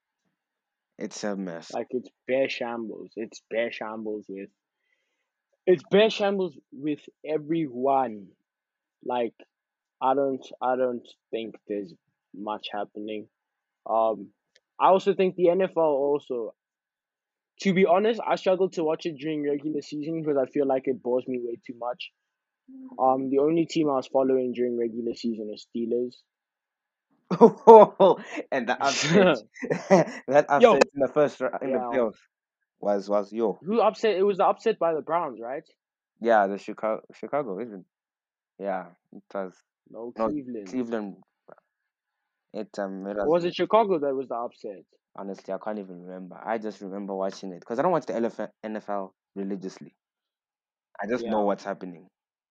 [SPEAKER 2] It's a mess.
[SPEAKER 1] Like it's bare shambles. It's bare shambles with It's bare shambles with everyone. Like I don't think there's much happening. Um, I also think the NFL also. To be honest, I struggle to watch it during regular season because I feel like it bores me way too much. The only team I was following during regular season is Steelers.
[SPEAKER 2] And the upset, that
[SPEAKER 1] Yo,
[SPEAKER 2] upset in the in the
[SPEAKER 1] yeah.
[SPEAKER 2] playoffs was yo.
[SPEAKER 1] Who upset? It was the upset by the Browns, right?
[SPEAKER 2] Yeah, the Chicago isn't. Yeah, it was
[SPEAKER 1] No,
[SPEAKER 2] no
[SPEAKER 1] Cleveland.
[SPEAKER 2] Cleveland. It
[SPEAKER 1] Or
[SPEAKER 2] was
[SPEAKER 1] was it Chicago that was the upset?
[SPEAKER 2] honestly I can't even remember. I just remember watching it because I don't watch the NFL religiously. I just know
[SPEAKER 1] Yeah,
[SPEAKER 2] what's happening.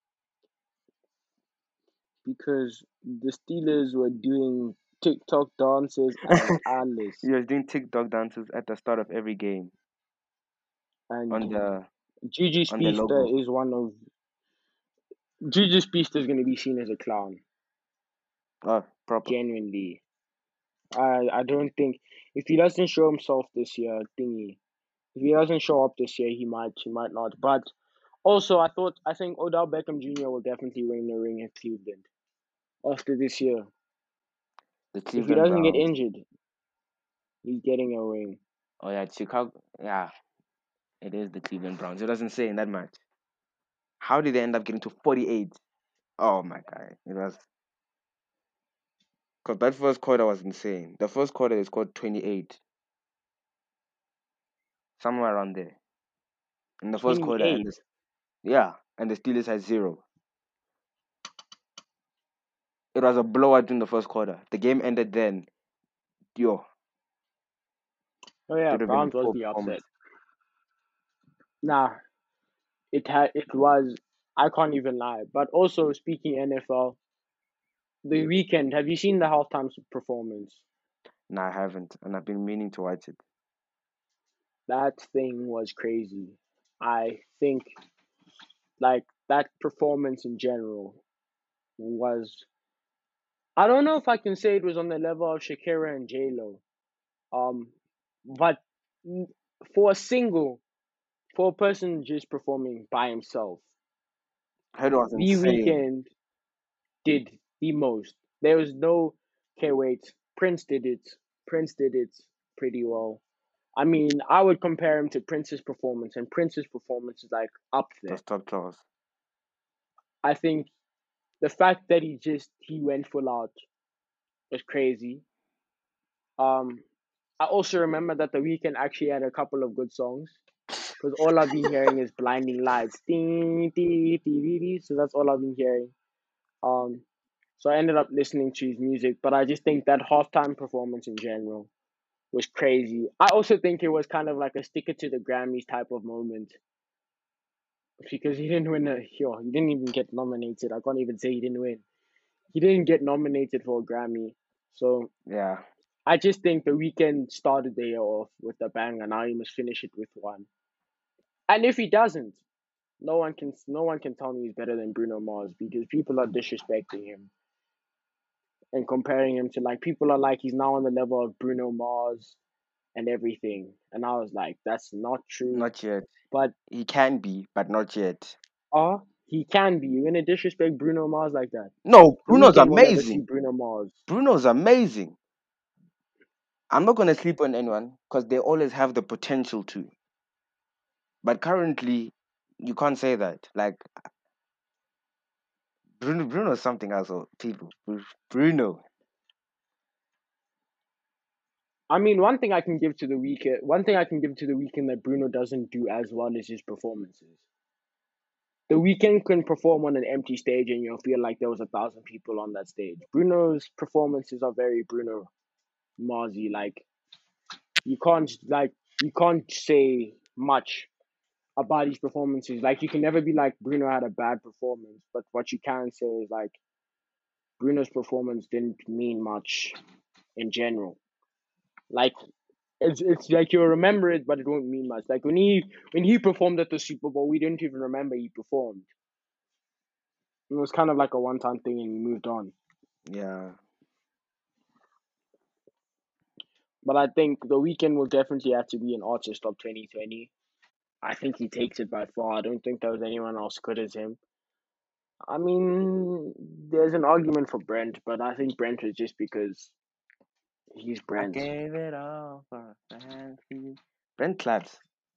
[SPEAKER 1] because the Steelers were doing TikTok dances and Alice,
[SPEAKER 2] He was doing TikTok dances at the start of every game
[SPEAKER 1] and
[SPEAKER 2] on the
[SPEAKER 1] Juju
[SPEAKER 2] on the
[SPEAKER 1] Speedster
[SPEAKER 2] logo.
[SPEAKER 1] is one of Juju Speedster is going to be seen as a clown.
[SPEAKER 2] Oh, proper.
[SPEAKER 1] Genuinely, I don't think if he doesn't show himself this year, thingy. If he doesn't show up this year, he might not. But also, I think Odell Beckham Jr. will definitely win the ring in Cleveland after this year.
[SPEAKER 2] The
[SPEAKER 1] If he
[SPEAKER 2] Cleveland
[SPEAKER 1] doesn't get
[SPEAKER 2] Browns.
[SPEAKER 1] injured, he's getting a ring.
[SPEAKER 2] Oh yeah, Chicago. Yeah, it is the Cleveland Browns. It doesn't say in that match. How did they end up getting to 48? Oh my god, it was because that first quarter was insane. The first quarter they scored 28, somewhere around there in the first quarter,
[SPEAKER 1] 28.
[SPEAKER 2] and the Steelers had zero. It was a blowout in the first quarter. The game ended then. Yo,
[SPEAKER 1] Oh yeah,
[SPEAKER 2] should have been a
[SPEAKER 1] Browns was
[SPEAKER 2] poor
[SPEAKER 1] the upset.
[SPEAKER 2] performance.
[SPEAKER 1] Nah, it was. I can't even lie. But also speaking NFL, the weekend. Have you seen the halftime performance?
[SPEAKER 2] No, I haven't, and I've been meaning to watch it.
[SPEAKER 1] That thing was crazy. I think like that performance in general was. I don't know if I can say it was on the level of Shakira and J Lo. Um, but for a single, for a person just performing by himself,
[SPEAKER 2] Heard it was
[SPEAKER 1] the
[SPEAKER 2] insane.
[SPEAKER 1] weekend did the most. There was no. Okay, wait. Prince did it. Prince did it pretty well. I mean, I would compare him to Prince's performance, and Prince's performance is like up
[SPEAKER 2] It
[SPEAKER 1] there.
[SPEAKER 2] was top class.
[SPEAKER 1] I think the fact that he went full out was crazy. Um, I also remember that the weekend actually had a couple of good songs because all I've been hearing is blinding lights, ding, ding, ding, ding, ding. So that's all I've been hearing. Um, so I ended up listening to his music, but I just think that halftime performance in general was crazy. I also think it was kind of like a sticker to the Grammys type of moment because he didn't win he didn't even get nominated. I can't even say he didn't win. He didn't get nominated for a Grammy. So
[SPEAKER 2] Yeah,
[SPEAKER 1] I just think the weekend started the year off with a bang, and now he must finish it with one. And if he doesn't, no one can tell me he's better than Bruno Mars because people are disrespecting him and comparing him to like people are like he's now on the level of Bruno Mars and everything. And I was like, that's not true.
[SPEAKER 2] not yet.
[SPEAKER 1] But
[SPEAKER 2] He can be, but not yet.
[SPEAKER 1] he can be. You're gonna disrespect Bruno Mars like that.
[SPEAKER 2] No,
[SPEAKER 1] The
[SPEAKER 2] Bruno's
[SPEAKER 1] weekend will never see
[SPEAKER 2] amazing.
[SPEAKER 1] Bruno Mars.
[SPEAKER 2] Bruno's amazing. I'm not gonna sleep on anyone because they always have the potential to. But currently, you can't say that. Like Bruno's something else. Or people, Bruno.
[SPEAKER 1] I mean, one thing I can give to the weekend that Bruno doesn't do as well is his performances. The weekend can perform on an empty stage and you'll feel like there was 1,000 people on that stage. Bruno's performances are very Bruno Marsy. You can't say much about his performances. Like you can never be like Bruno had a bad performance, but what you can say is like Bruno's performance didn't mean much in general. Like it's like you'll remember it, but it won't mean much. Like when he performed at the Super Bowl, we didn't even remember he performed. It was kind of like a one time thing, and we moved on.
[SPEAKER 2] Yeah,
[SPEAKER 1] But I think the weekend will definitely have to be an artist of 2020. I think he takes it by far. I don't think there was anyone else good as him. I mean, there's an argument for Brent, but I think Brent is just because he's
[SPEAKER 2] I
[SPEAKER 1] Brent.
[SPEAKER 2] gave it all for fancy. Brent claps.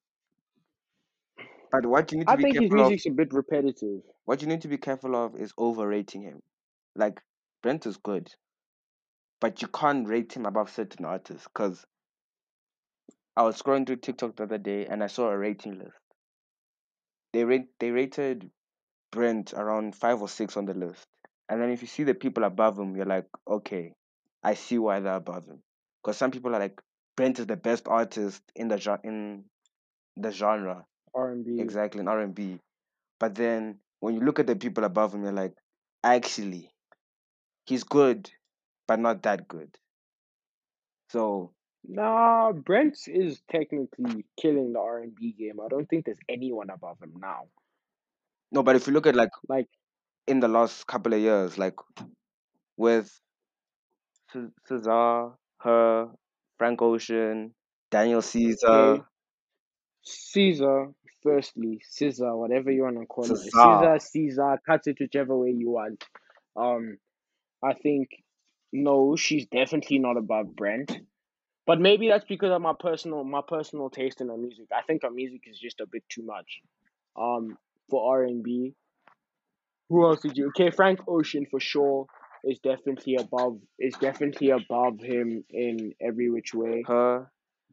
[SPEAKER 2] But what you need to
[SPEAKER 1] I
[SPEAKER 2] be
[SPEAKER 1] think his
[SPEAKER 2] careful of,
[SPEAKER 1] music's a bit repetitive.
[SPEAKER 2] what you need to be careful of is overrating him. Like Brent is good, but you can't rate him above certain artists. Cause I was scrolling through TikTok the other day and I saw a rating list. They rated Brent around 5 or 6 on the list, and then if you see the people above him, you're like, okay, I see why they're above him. Because some people are like, Brent is the best artist in the genre,
[SPEAKER 1] R&B.
[SPEAKER 2] exactly in R&B. But then when you look at the people above him, you're like, actually, he's good, but not that good. So
[SPEAKER 1] Nah, Brent is technically killing the R&B game. I don't think there's anyone above him now.
[SPEAKER 2] no, but if you look at like
[SPEAKER 1] Like,
[SPEAKER 2] in the last couple of years, like with Cesar, her, Frank Ocean, Daniel
[SPEAKER 1] okay,
[SPEAKER 2] Caesar,
[SPEAKER 1] Caesar, firstly, Caesar, whatever you want to call it,
[SPEAKER 2] Cesar,
[SPEAKER 1] Caesar, cut it whichever way you want. Um, I think no, she's definitely not above Brent. But maybe that's because of my personal taste in her music. I think her music is just a bit too much. For R&B. Who else did you? Okay, Frank Ocean for sure is definitely above him in every which way.
[SPEAKER 2] her,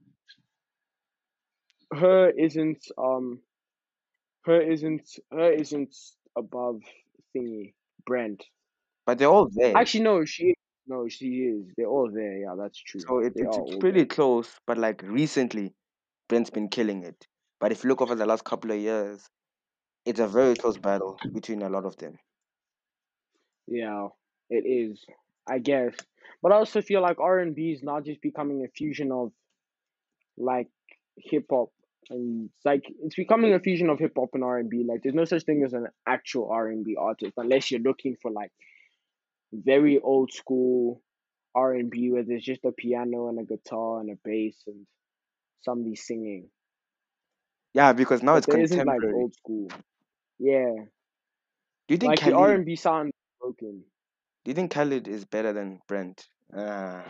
[SPEAKER 1] Her isn't her isn't above thingy Brent.
[SPEAKER 2] but they're all there.
[SPEAKER 1] Actually, no, she is. They're all there. Yeah, that's true.
[SPEAKER 2] So
[SPEAKER 1] They are
[SPEAKER 2] it's
[SPEAKER 1] all
[SPEAKER 2] pretty
[SPEAKER 1] there.
[SPEAKER 2] close, but like recently, Brent's been killing it. But if you look over the last couple of years, it's a very close battle between a lot of them.
[SPEAKER 1] Yeah, it is. I guess, but I also feel like R&B is not just becoming a fusion of like hip hop, and it's becoming a fusion of hip hop and R&B. Like, there's no such thing as an actual R&B artist unless you're looking for like very old school R&B where there's just a piano and a guitar and a bass and somebody singing.
[SPEAKER 2] Yeah, because now
[SPEAKER 1] But
[SPEAKER 2] it's
[SPEAKER 1] there isn't like
[SPEAKER 2] contemporary.
[SPEAKER 1] old school. Yeah,
[SPEAKER 2] Do you think
[SPEAKER 1] like the
[SPEAKER 2] Khalid?
[SPEAKER 1] R&B sound is broken.
[SPEAKER 2] Do you think Khalid is better than Brent? Uh,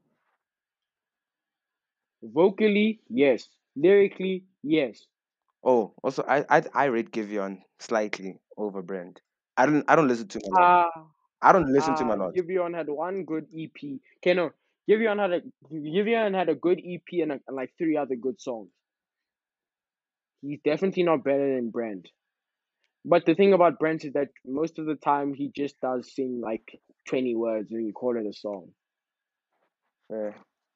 [SPEAKER 1] Vocally, yes. Lyrically, yes.
[SPEAKER 2] oh, also I rate Giveon slightly over Brent. I don't listen to him a lot.
[SPEAKER 1] Ah,
[SPEAKER 2] I don't listen to him a lot.
[SPEAKER 1] Giveon had one good EP. Okay, no, Giveon had a good EP and like three other good songs. He's definitely not better than Brent. But the thing about Brent is that most of the time he just does sing like 20 words and you call it a song.
[SPEAKER 2] Uh,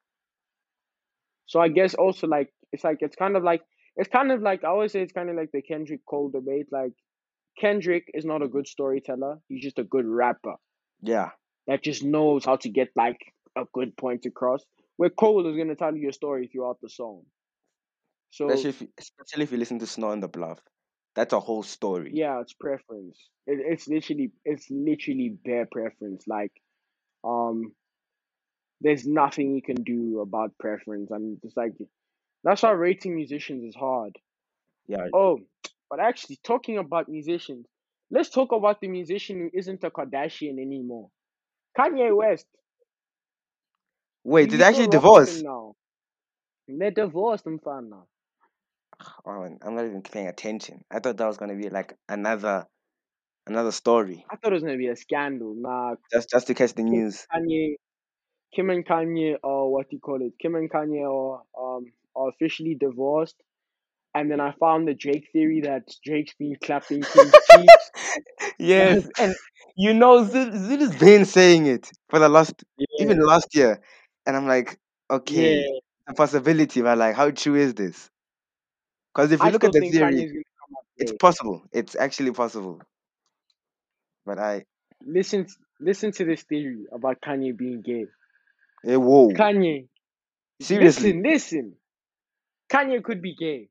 [SPEAKER 1] So I guess also like it's kind of like I always say it's kind of like the Kendrick Cole debate. Like, Kendrick is not a good storyteller. He's just a good rapper
[SPEAKER 2] yeah,
[SPEAKER 1] that just knows how to get like a good point across. Where Cole is gonna tell you a story throughout the song. So
[SPEAKER 2] especially if you listen to Snow on the Bluff, that's a whole story.
[SPEAKER 1] yeah, it's preference. It's literally bare preference. Like, um, there's nothing you can do about preference, and just like that's why rating musicians is hard.
[SPEAKER 2] Yeah.
[SPEAKER 1] Oh, but actually, talking about musicians, let's talk about the musician who isn't a Kardashian anymore. Kanye West.
[SPEAKER 2] Wait,
[SPEAKER 1] Do
[SPEAKER 2] did
[SPEAKER 1] you
[SPEAKER 2] they
[SPEAKER 1] still
[SPEAKER 2] actually
[SPEAKER 1] rock with him
[SPEAKER 2] divorce?
[SPEAKER 1] now? They're divorced, I'm fan now.
[SPEAKER 2] Oh, I'm not even paying attention. I thought that was gonna be like another story,
[SPEAKER 1] I thought it was gonna be a scandal. Nah,
[SPEAKER 2] just to catch the
[SPEAKER 1] Kim
[SPEAKER 2] news.
[SPEAKER 1] and Kanye, Kim and Kanye, or what do you call it? Kim and Kanye are officially divorced. And then I found the Drake theory that Drake's been clapping Kim's cheeks.
[SPEAKER 2] Yes, and Zulu's been saying it for the last even
[SPEAKER 1] Yeah,
[SPEAKER 2] last year, and I'm like, okay,
[SPEAKER 1] yeah.
[SPEAKER 2] a possibility, but like, how true is this? Because if you
[SPEAKER 1] I
[SPEAKER 2] look at
[SPEAKER 1] still
[SPEAKER 2] the
[SPEAKER 1] think
[SPEAKER 2] theory,
[SPEAKER 1] Kanye's gonna come up
[SPEAKER 2] it's
[SPEAKER 1] gay.
[SPEAKER 2] possible. It's actually possible. But
[SPEAKER 1] Listen to this theory about Kanye being gay.
[SPEAKER 2] whoa,
[SPEAKER 1] Kanye,
[SPEAKER 2] seriously,
[SPEAKER 1] listen. Kanye could be gay.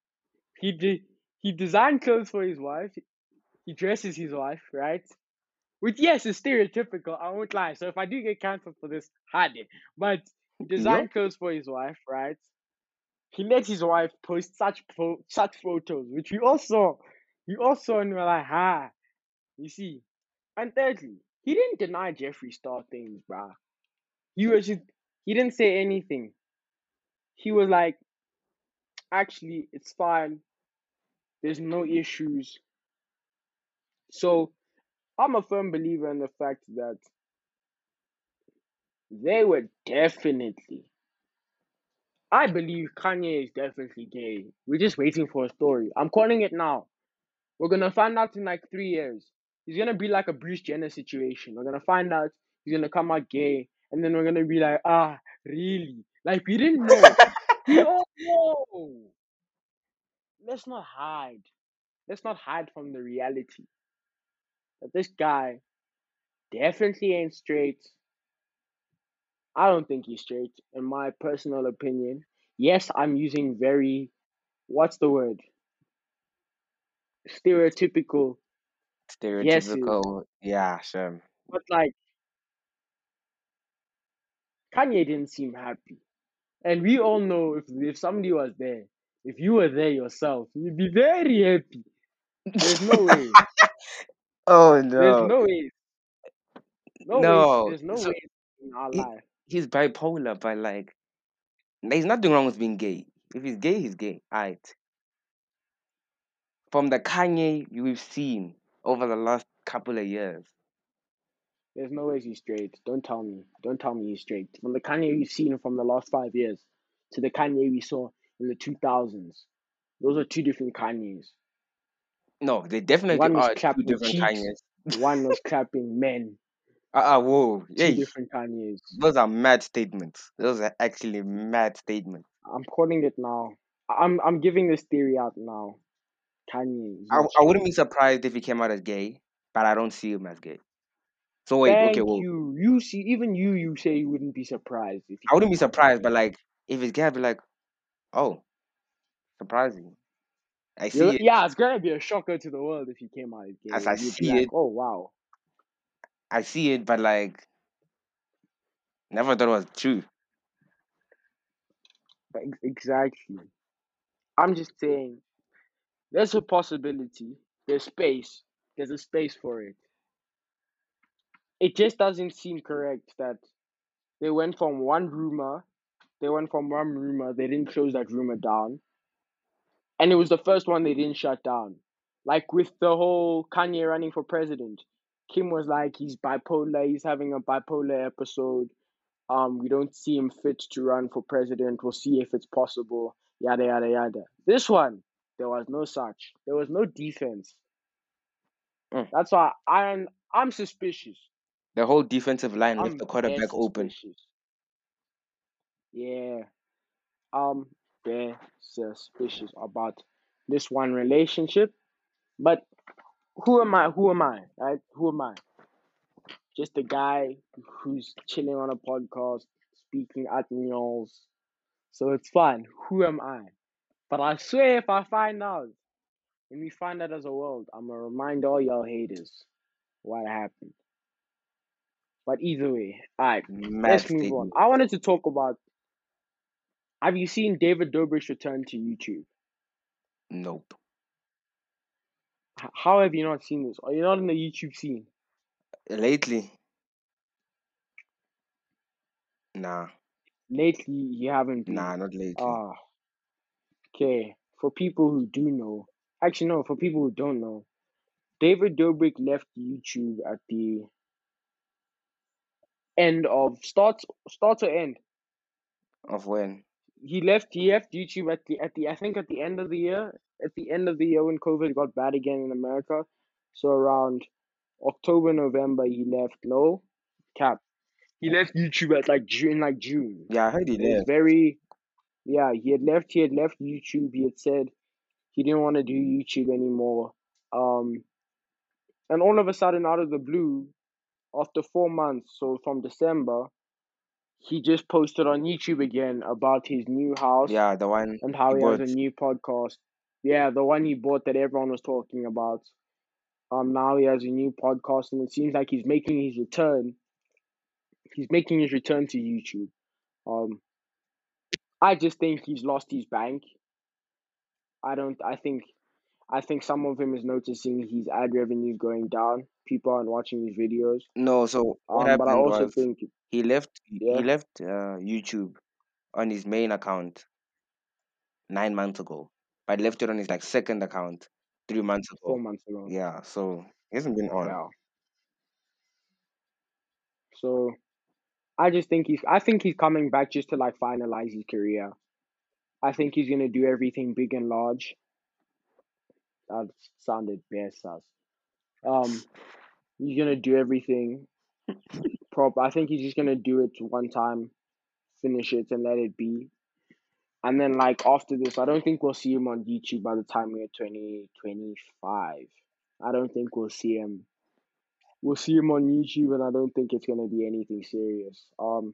[SPEAKER 1] He designed clothes for his wife. He dresses his wife, right? Which, yes, is stereotypical. I won't lie. So if I do get cancelled for this, hard it. But he
[SPEAKER 2] yo,
[SPEAKER 1] designed clothes for his wife, right? He let his wife post such photos, which we all saw. We all saw and we're like, you see. And thirdly, he didn't deny Jeffree Star things, bruh. He didn't say anything. He was like, actually, it's fine. There's no issues. So I'm a firm believer in the fact that they were definitely. I believe Kanye is definitely gay. We're just waiting for a story. I'm calling it now. We're gonna find out in like 3 years. He's gonna be like a Bruce Jenner situation. We're gonna find out he's gonna come out gay, and then we're gonna be like, really? Like we didn't know. We all know. Let's not hide. Let's not hide from the reality that this guy definitely ain't straight. I don't think he's straight, in my personal opinion. Yes, I'm using very, what's the word? Stereotypical guesses.
[SPEAKER 2] Stereotypical. Yeah, sure.
[SPEAKER 1] But like, Kanye didn't seem happy. And we all know if somebody was there, if you were there yourself, you'd be very happy. There's no way.
[SPEAKER 2] Oh
[SPEAKER 1] There's
[SPEAKER 2] no.
[SPEAKER 1] no way. No ways.
[SPEAKER 2] No.
[SPEAKER 1] There's no
[SPEAKER 2] So
[SPEAKER 1] way in our
[SPEAKER 2] he
[SPEAKER 1] life.
[SPEAKER 2] he's bipolar, but like there's nothing wrong with being gay. If he's gay, he's gay. Alright. From the Kanye we've seen over the last couple of years.
[SPEAKER 1] There's no way he's straight. Don't tell me. Don't tell me he's straight. From the Kanye we've seen from the last 5 years to the Kanye we saw in the 2000s, those are two different Kanyes.
[SPEAKER 2] No, they definitely
[SPEAKER 1] One was
[SPEAKER 2] are two
[SPEAKER 1] clapping
[SPEAKER 2] different
[SPEAKER 1] cheeks.
[SPEAKER 2] Kanyes.
[SPEAKER 1] One was clapping men.
[SPEAKER 2] Whoa.
[SPEAKER 1] Two
[SPEAKER 2] Hey,
[SPEAKER 1] different Kanyes.
[SPEAKER 2] those are mad statements. Those are actually mad statements.
[SPEAKER 1] I'm calling it now. I'm giving this theory out now. Kanye is not
[SPEAKER 2] I wouldn't
[SPEAKER 1] straight.
[SPEAKER 2] be surprised if he came out as gay, but I don't see him as gay. So wait, okay,
[SPEAKER 1] Thank
[SPEAKER 2] well,
[SPEAKER 1] you. You see, even you say you wouldn't be surprised if he
[SPEAKER 2] I wouldn't
[SPEAKER 1] came
[SPEAKER 2] be
[SPEAKER 1] out as
[SPEAKER 2] surprised, but
[SPEAKER 1] gay.
[SPEAKER 2] like if it's gay, I'd be like, oh, surprising. I
[SPEAKER 1] You're,
[SPEAKER 2] see it
[SPEAKER 1] yeah, it's gonna be a shocker to the world if he came out as gay.
[SPEAKER 2] as I
[SPEAKER 1] You'd be
[SPEAKER 2] see
[SPEAKER 1] like,
[SPEAKER 2] it.
[SPEAKER 1] oh wow.
[SPEAKER 2] I see it, but like never thought it was true.
[SPEAKER 1] Exactly. I'm just saying, there's a possibility. There's space. There's a space for it. It just doesn't seem correct that they went from one rumor. They went from one rumor. They didn't close that rumor down, and it was the first one they didn't shut down. Like with the whole Kanye running for president, Kim was like, he's bipolar. He's having a bipolar episode. We don't see him fit to run for president. We'll see if it's possible. Yada yada yada. This one, there was no such. There was no defense.
[SPEAKER 2] Mm.
[SPEAKER 1] That's why I'm suspicious.
[SPEAKER 2] The whole defensive line left
[SPEAKER 1] I'm
[SPEAKER 2] the
[SPEAKER 1] bare
[SPEAKER 2] quarterback open.
[SPEAKER 1] suspicious. Yeah. I'm bare suspicious about this one relationship. But who am I? Who am I? Right? Who am I? Just a guy who's chilling on a podcast, speaking at meals. So it's fine. Who am I? But I swear, if I find out, when we find out as a world, I'm gonna remind all y'all haters what happened. But either way, alright,
[SPEAKER 2] Mad
[SPEAKER 1] let's move on.
[SPEAKER 2] statement.
[SPEAKER 1] I wanted to talk about. Have you seen David Dobrik's return to YouTube?
[SPEAKER 2] Nope.
[SPEAKER 1] How have you not seen this? Are you not in the YouTube scene?
[SPEAKER 2] Lately, nah,
[SPEAKER 1] Lately, you haven't been.
[SPEAKER 2] nah, not lately.
[SPEAKER 1] Ah, okay. For people who do know, actually no. For people who don't know, David Dobrik left YouTube at the end of start to end.
[SPEAKER 2] Of when?
[SPEAKER 1] He left YouTube at the I think at the end of the year. At the end of the year when COVID got bad again in America. So around October, November he left. No cap. He left YouTube at like June.
[SPEAKER 2] Yeah, I heard he
[SPEAKER 1] It was
[SPEAKER 2] left.
[SPEAKER 1] very yeah, he had left YouTube. He had said he didn't want to do YouTube anymore. Um and all of a sudden out of the blue, after 4 months, so from December, he just posted on YouTube again about his new house
[SPEAKER 2] Yeah, the one
[SPEAKER 1] and
[SPEAKER 2] he
[SPEAKER 1] how he has
[SPEAKER 2] bought.
[SPEAKER 1] a new podcast. Yeah, the one he bought that everyone was talking about. Now he has a new podcast, and it seems like he's making his return. He's making his return to YouTube. Um, I just think he's lost his bank. I don't. I think some of him is noticing his ad revenue going down. People aren't watching his videos.
[SPEAKER 2] No, so what
[SPEAKER 1] But I
[SPEAKER 2] happened
[SPEAKER 1] also
[SPEAKER 2] was
[SPEAKER 1] think,
[SPEAKER 2] he
[SPEAKER 1] yeah,
[SPEAKER 2] left YouTube on his main account 9 months ago, but left it on his like second account 3 months ago.
[SPEAKER 1] 4 months ago.
[SPEAKER 2] Yeah, so he hasn't been on.
[SPEAKER 1] Yeah. So I just think I think he's coming back just to like finalize his career. I think he's gonna do everything big and large. That sounded best sus. Um, he's gonna do everything proper. I think he's just gonna do it one time, finish it, and let it be. And then like after this, I don't think we'll see him on YouTube by the time we're 2025. I don't think we'll see him. We'll see him on YouTube, and I don't think it's gonna be anything serious.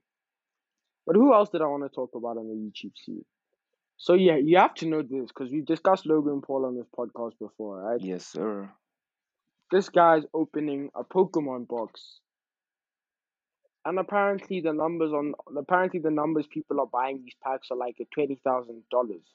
[SPEAKER 1] But who else did I want to talk about on the YouTube scene? So yeah, you have to know this because we've discussed Logan Paul on this podcast before, right?
[SPEAKER 2] Yes, sir.
[SPEAKER 1] This guy's opening a Pokemon box, and apparently the numbers people are buying these packs are like at $20,000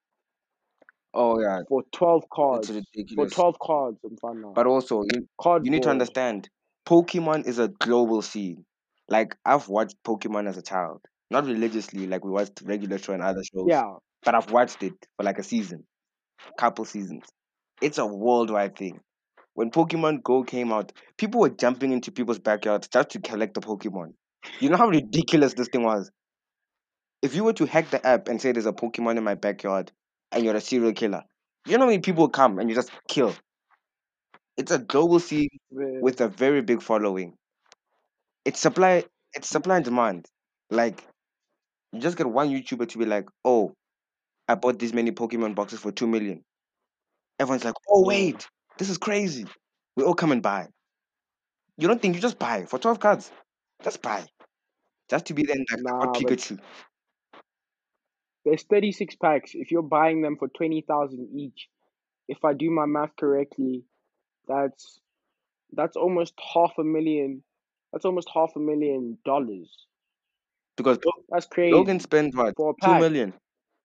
[SPEAKER 2] Oh yeah,
[SPEAKER 1] for 12
[SPEAKER 2] it's
[SPEAKER 1] cards. For
[SPEAKER 2] ridiculous.
[SPEAKER 1] 12 cards, I'm fine now.
[SPEAKER 2] But also, you need to
[SPEAKER 1] Cardboard.
[SPEAKER 2] understand, Pokemon is a global scene. Like I've watched Pokemon as a child, not religiously, like we watched regular show and other shows,
[SPEAKER 1] Yeah,
[SPEAKER 2] but I've watched it for like a season, couple seasons. It's a worldwide thing. When Pokemon Go came out, people were jumping into people's backyards just to collect the Pokemon. You know how ridiculous this thing was? If you were to hack the app and say there's a Pokemon in my backyard and you're a serial killer, you know how many people will come and you just kill? It's a global scene
[SPEAKER 1] the-
[SPEAKER 2] with a very big following. It's supply it's supply and demand. Like you just get one YouTuber to be like, oh, I bought these many Pokemon boxes for 2 million. Everyone's like, oh
[SPEAKER 1] yeah.
[SPEAKER 2] wait, this is crazy. We all come and buy. You don't think you just buy for 12 cards? Just buy. Just to be then like I got
[SPEAKER 1] Nah, but
[SPEAKER 2] Pikachu.
[SPEAKER 1] there's 36 packs. If you're buying them for 20,000 each, if I do my math correctly, that's that's almost half a million. That's almost $500,000.
[SPEAKER 2] Because
[SPEAKER 1] That's
[SPEAKER 2] Logan
[SPEAKER 1] crazy
[SPEAKER 2] spent what?
[SPEAKER 1] for a
[SPEAKER 2] Two
[SPEAKER 1] pack.
[SPEAKER 2] million.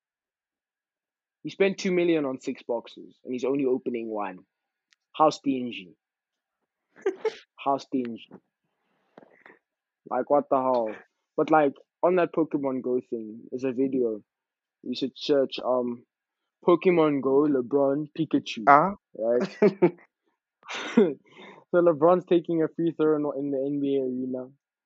[SPEAKER 1] He spent 2 million on 6 boxes, and he's only opening one. How stingy? How stingy? Like what the hell? But like on that Pokemon Go thing, there's a video. You should search Pokemon Go LeBron Pikachu,
[SPEAKER 2] Ah?
[SPEAKER 1] right? So LeBron's taking a free throw in the NBA arena.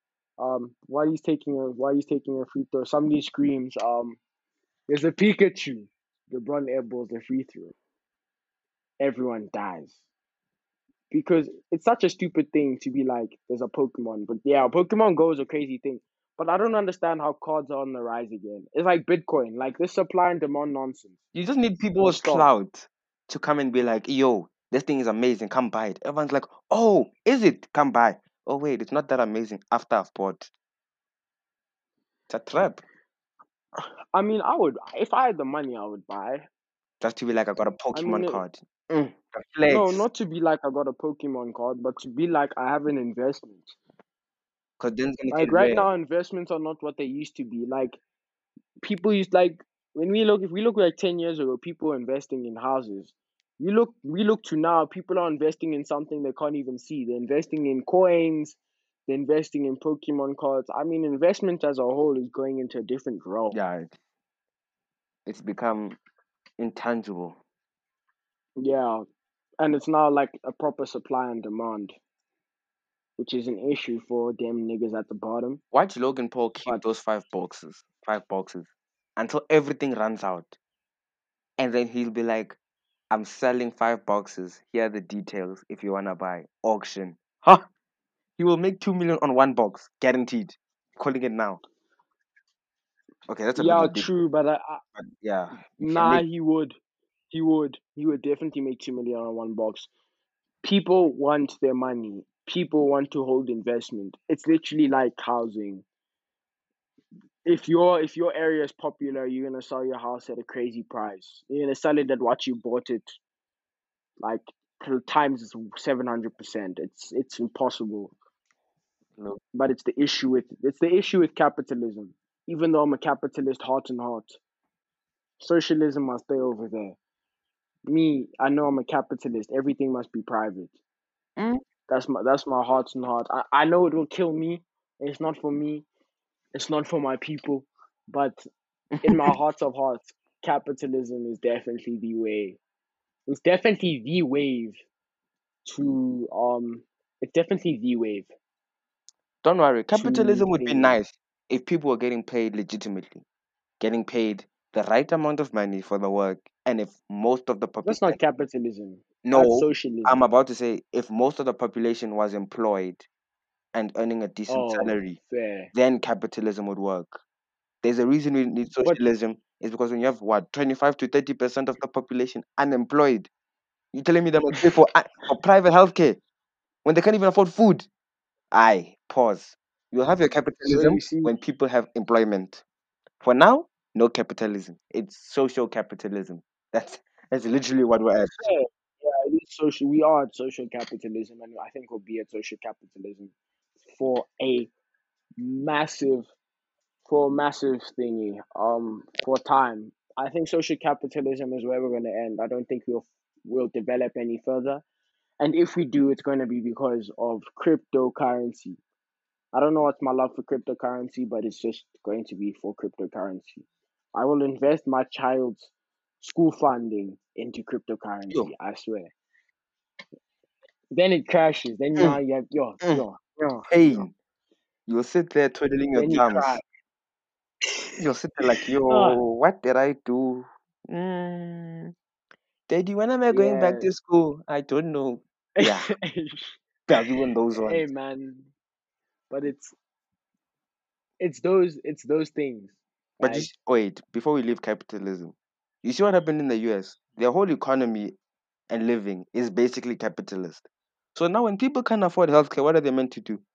[SPEAKER 1] While he's taking a free throw, somebody screams, there's a Pikachu. LeBron airballs the free throw. Everyone dies. Because it's such a stupid thing to be like, there's a Pokemon. But yeah, Pokemon Go is a crazy thing. But I don't understand how cards are on the rise again. It's like Bitcoin, like this supply and demand nonsense.
[SPEAKER 2] You just need people
[SPEAKER 1] Must
[SPEAKER 2] with
[SPEAKER 1] stop.
[SPEAKER 2] clout to come and be like, yo, this thing is amazing. Come buy it. Everyone's like, oh, is it? Come buy. Oh, wait, it's not that amazing after I've bought. It's a trap.
[SPEAKER 1] I mean, I would, if I had the money, I would buy.
[SPEAKER 2] Just to be like, I got a
[SPEAKER 1] I mean,
[SPEAKER 2] Pokemon card. The
[SPEAKER 1] no,
[SPEAKER 2] flex.
[SPEAKER 1] not to be like I got a Pokemon card, but to be like I have an investment.
[SPEAKER 2] Because then it's going to
[SPEAKER 1] Like
[SPEAKER 2] get
[SPEAKER 1] right
[SPEAKER 2] rare.
[SPEAKER 1] now, investments are not what they used to be. Like people used like if we look like 10 years ago, people were investing in houses. We look to now, people are investing in something they can't even see. They're investing in coins, they're investing in Pokemon cards. I mean, investment as a whole is going into a different realm.
[SPEAKER 2] Yeah, it's become intangible.
[SPEAKER 1] Yeah, and it's now like a proper supply and demand, which is an issue for them niggas at the bottom.
[SPEAKER 2] Watch Logan Paul keep
[SPEAKER 1] But
[SPEAKER 2] those five boxes, until everything runs out. And then he'll be like, I'm selling 5 boxes. Here are the details if you want to buy. Auction. Huh? He will make 2 million on one box, guaranteed. Calling it now. Okay, that's a bit
[SPEAKER 1] yeah,
[SPEAKER 2] ridiculous.
[SPEAKER 1] true. But
[SPEAKER 2] But yeah, you can
[SPEAKER 1] nah,
[SPEAKER 2] make.
[SPEAKER 1] he would definitely make 2 million on one box. People want their money. People want to hold investment. It's literally like housing. If your area is popular, you're gonna sell your house at a crazy price. You're gonna sell it at what you bought it, like times 700%. It's impossible.
[SPEAKER 2] Look,
[SPEAKER 1] But it's the issue with capitalism. even though I'm a capitalist, heart and heart, socialism must stay over there. Me, I know I'm a capitalist. Everything must be private.
[SPEAKER 2] Mm.
[SPEAKER 1] That's my heart and heart. I know it will kill me. It's not for me. It's not for my people. But in my heart of hearts, capitalism is definitely the way. It's definitely the wave to It's definitely the wave
[SPEAKER 2] Don't worry,
[SPEAKER 1] to
[SPEAKER 2] capitalism would be
[SPEAKER 1] pay.
[SPEAKER 2] nice if people were getting paid legitimately, getting paid the right amount of money for the work, and if most of the
[SPEAKER 1] That's
[SPEAKER 2] population,
[SPEAKER 1] not capitalism. That's
[SPEAKER 2] no, I'm
[SPEAKER 1] socialism.
[SPEAKER 2] about to say, if most of the population was employed and earning a decent
[SPEAKER 1] Oh,
[SPEAKER 2] salary,
[SPEAKER 1] fair.
[SPEAKER 2] then capitalism would work. There's a reason we need
[SPEAKER 1] But
[SPEAKER 2] socialism, is because when you have what 25 to 30% of the population unemployed, you telling me they must pay for private healthcare when they can't even afford food? I pause. You'll have your
[SPEAKER 1] so
[SPEAKER 2] capitalism
[SPEAKER 1] you see,
[SPEAKER 2] when people have employment. For now, no capitalism. It's social capitalism. That's literally what we're at.
[SPEAKER 1] fair. Yeah, it is social. We are at social capitalism, and I think we'll be at social capitalism for a massive, for a massive thingy. For time. I think social capitalism is where we're going to end. I don't think we'll develop any further. And if we do, it's going to be because of cryptocurrency. I don't know what's my love for cryptocurrency, but it's just going to be for cryptocurrency. I will invest my child's school funding into
[SPEAKER 2] Yo,
[SPEAKER 1] cryptocurrency. I swear. Then it crashes. Then
[SPEAKER 2] mm,
[SPEAKER 1] now you have
[SPEAKER 2] mm,
[SPEAKER 1] yo.
[SPEAKER 2] pain. You'll sit there twiddling your
[SPEAKER 1] Then you cry.
[SPEAKER 2] thumbs. You'll sit there like,
[SPEAKER 1] Ah,
[SPEAKER 2] yo, what did I do? Mm, Daddy, when am I going back
[SPEAKER 1] yeah.
[SPEAKER 2] to school? I don't know. Yeah, I'll be one of those
[SPEAKER 1] Hey
[SPEAKER 2] ones.
[SPEAKER 1] man, but it's those things,
[SPEAKER 2] But
[SPEAKER 1] right?
[SPEAKER 2] wait, before we leave capitalism, you see what happened in the US? Their whole economy and living is basically capitalist. So now when people can't afford healthcare, what are they meant to do?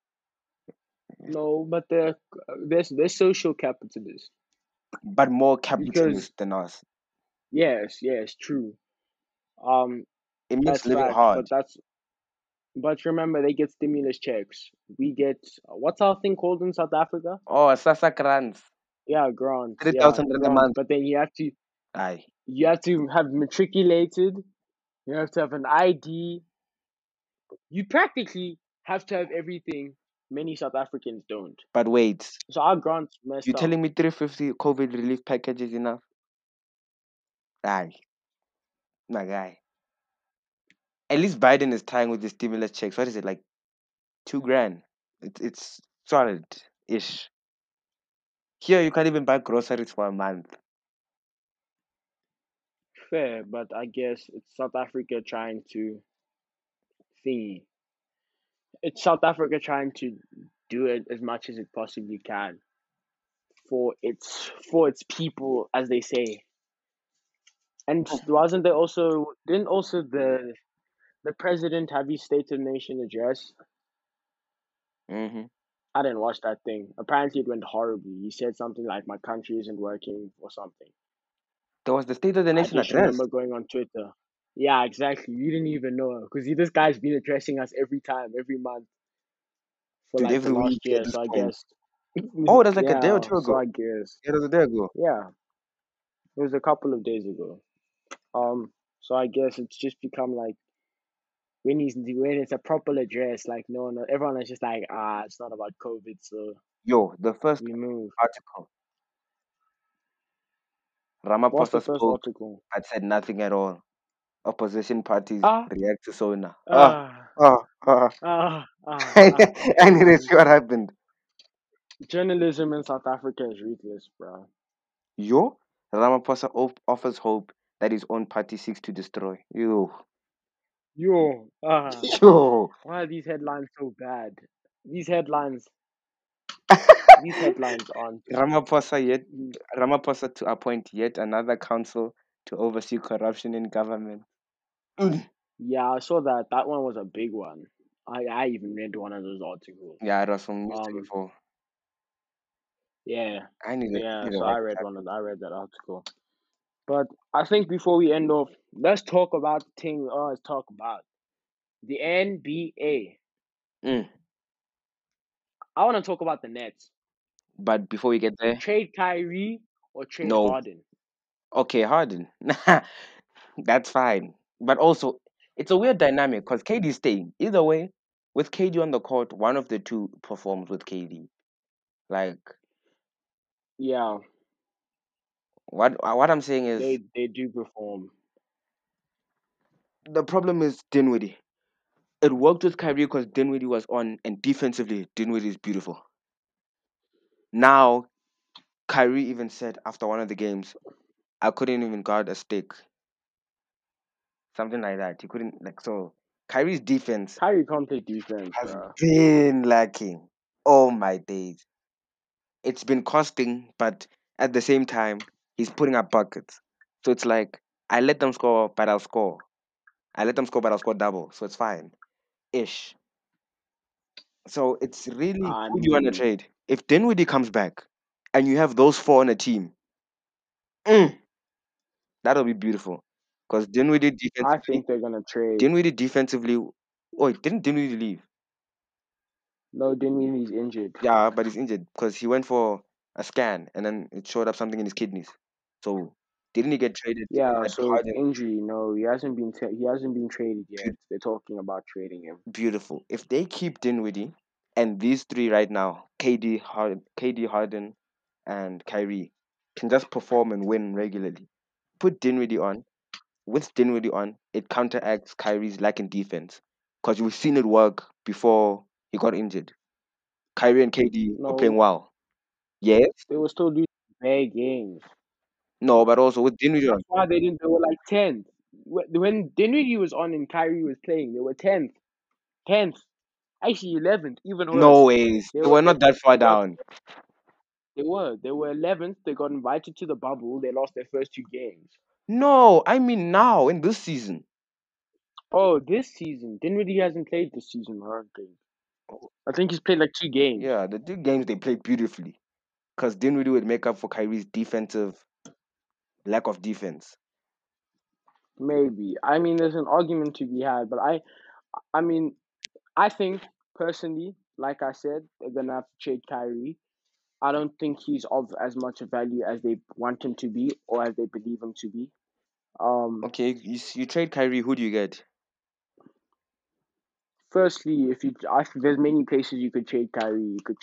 [SPEAKER 1] No, but they're social capitalists
[SPEAKER 2] But more
[SPEAKER 1] because
[SPEAKER 2] capitalist than us.
[SPEAKER 1] yes, true. Um,
[SPEAKER 2] It makes
[SPEAKER 1] that's
[SPEAKER 2] living
[SPEAKER 1] facts,
[SPEAKER 2] hard.
[SPEAKER 1] but remember they get stimulus checks. We get what's our thing called in South Africa?
[SPEAKER 2] Oh, Sasa grants.
[SPEAKER 1] Yeah, grants. Yeah,
[SPEAKER 2] 3,000 rand a
[SPEAKER 1] grants.
[SPEAKER 2] month.
[SPEAKER 1] But then
[SPEAKER 2] Aye.
[SPEAKER 1] you have to have matriculated. You have to have an ID. You practically have to have everything. Many South Africans don't.
[SPEAKER 2] But wait,
[SPEAKER 1] So our grants
[SPEAKER 2] you
[SPEAKER 1] messed up.
[SPEAKER 2] telling me 350 COVID relief package is enough? Aye, my guy. At least Biden is tying with the stimulus checks. What is it, like 2 grand? It's solid ish. Here, you can't even buy groceries for a month.
[SPEAKER 1] Fair, but I guess it's South Africa trying to thingy. It's South Africa trying to do it as much as it possibly can for its people, as they say. And wasn't there also didn't also the president have his State of the Nation address?
[SPEAKER 2] Hmm.
[SPEAKER 1] I didn't watch that thing. Apparently, it went horribly. He said something like "My country isn't working" or something.
[SPEAKER 2] There was the State of the
[SPEAKER 1] I
[SPEAKER 2] Nation
[SPEAKER 1] just
[SPEAKER 2] address.
[SPEAKER 1] remember going on Twitter. Yeah, exactly. You didn't even know because this guy's been addressing us every time, every month for
[SPEAKER 2] Dude,
[SPEAKER 1] like the
[SPEAKER 2] every week
[SPEAKER 1] last
[SPEAKER 2] at
[SPEAKER 1] year.
[SPEAKER 2] this
[SPEAKER 1] So I
[SPEAKER 2] point.
[SPEAKER 1] guess,
[SPEAKER 2] Oh, it was like a day or
[SPEAKER 1] yeah.
[SPEAKER 2] two
[SPEAKER 1] So
[SPEAKER 2] ago.
[SPEAKER 1] I guess,
[SPEAKER 2] It was a day ago.
[SPEAKER 1] yeah, it was a couple of days ago. So I guess it's just become like when it's a proper address, like no one, everyone is just like, it's not about COVID, so
[SPEAKER 2] Yo, the first
[SPEAKER 1] we move.
[SPEAKER 2] article,
[SPEAKER 1] What's the
[SPEAKER 2] Ramaphosa
[SPEAKER 1] first
[SPEAKER 2] spoke
[SPEAKER 1] article?
[SPEAKER 2] but said nothing at all. Opposition parties
[SPEAKER 1] Ah,
[SPEAKER 2] react to Sona.
[SPEAKER 1] ah,
[SPEAKER 2] Ah, ah. I need to
[SPEAKER 1] man.
[SPEAKER 2] see what happened.
[SPEAKER 1] Journalism in South Africa is ruthless, bro.
[SPEAKER 2] Yo, Ramaphosa offers hope that his own party seeks to destroy. Yo,
[SPEAKER 1] Yo,
[SPEAKER 2] yo.
[SPEAKER 1] why are these headlines so bad? These headlines, these headlines aren't.
[SPEAKER 2] Ramaphosa yet Ramaphosa to appoint yet another council to oversee corruption in government. Mm.
[SPEAKER 1] Yeah, I saw that. That one was a big one. I even read one of those articles.
[SPEAKER 2] Yeah, it was from News
[SPEAKER 1] Um,
[SPEAKER 2] 24.
[SPEAKER 1] yeah,
[SPEAKER 2] I
[SPEAKER 1] yeah.
[SPEAKER 2] need to
[SPEAKER 1] So
[SPEAKER 2] watch it happen.
[SPEAKER 1] I read that article. But I think before we end off, let's talk about the thing we always talk about, the NBA.
[SPEAKER 2] Mm.
[SPEAKER 1] I want to talk about the Nets.
[SPEAKER 2] But before we get there,
[SPEAKER 1] Trade Kyrie or trade
[SPEAKER 2] no.
[SPEAKER 1] Harden.
[SPEAKER 2] Okay, Harden. That's fine. But also, it's a weird dynamic because KD's staying. Either way, with KD on the court, one of the two performs with KD. Like
[SPEAKER 1] Yeah,
[SPEAKER 2] what I'm saying is
[SPEAKER 1] they do perform.
[SPEAKER 2] the problem is Dinwiddie. It worked with Kyrie because Dinwiddie was on, and defensively, Dinwiddie is beautiful. Now, Kyrie even said after one of the games, I couldn't even guard a stick, something like that. He couldn't like so. Kyrie's defense
[SPEAKER 1] Kyrie can't play defense,
[SPEAKER 2] has
[SPEAKER 1] bro.
[SPEAKER 2] been lacking. Oh my days! It's been costing, but at the same time, he's putting up buckets. So it's like I let them score, but I'll score. I let them score, but I'll score double. So it's fine, ish. So it's really
[SPEAKER 1] I
[SPEAKER 2] who do you want to
[SPEAKER 1] mean,
[SPEAKER 2] trade? If Dinwiddie comes back, and you have those four on a team, mm, that'll be beautiful. Because
[SPEAKER 1] I think they're gonna trade.
[SPEAKER 2] Dinwiddie defensively. Oh, didn't Dinwiddie leave?
[SPEAKER 1] No, Dinwiddie's injured.
[SPEAKER 2] Yeah, but he's injured because he went for a scan and then it showed up something in his kidneys. So didn't he get traded?
[SPEAKER 1] Yeah,
[SPEAKER 2] But
[SPEAKER 1] so it's
[SPEAKER 2] Harden,
[SPEAKER 1] injury. No, he hasn't been traded yet. They're talking about trading him.
[SPEAKER 2] beautiful. If they keep Dinwiddie and these three right now, KD, Harden, and Kyrie, can just perform and win regularly. Put Dinwiddie on. With Dinwiddie on, it counteracts Kyrie's lack in defense because we've seen it work before he got injured. Kyrie and KD were playing
[SPEAKER 1] No,
[SPEAKER 2] well. Yes,
[SPEAKER 1] they were still losing bad games.
[SPEAKER 2] no, but also with Dinwiddie on,
[SPEAKER 1] That's why they didn't. They were like 10th. When Dinwiddie was on and Kyrie was playing, they were 10th. 10th. Actually 11th. Even
[SPEAKER 2] no
[SPEAKER 1] worse.
[SPEAKER 2] ways.
[SPEAKER 1] They
[SPEAKER 2] They
[SPEAKER 1] were
[SPEAKER 2] were not that far
[SPEAKER 1] they got
[SPEAKER 2] down.
[SPEAKER 1] they were. They were 11th. They got invited to the bubble. They lost their first two games.
[SPEAKER 2] No, I mean now in this season.
[SPEAKER 1] Oh, this season. Dinwiddie hasn't played this season, I don't think. I think he's played like two games.
[SPEAKER 2] Yeah, the two games they played beautifully because Dinwiddie would make up for Kyrie's defensive lack of defense.
[SPEAKER 1] Maybe. I mean, there's an argument to be had, but I mean, I think personally, like I said, they're gonna have to trade Kyrie. I don't think he's of as much value as they want him to be or as they believe him to be. Um,
[SPEAKER 2] Okay, you trade Kyrie, who do you get?
[SPEAKER 1] Firstly, if you, I think there's many places you could trade Kyrie. You could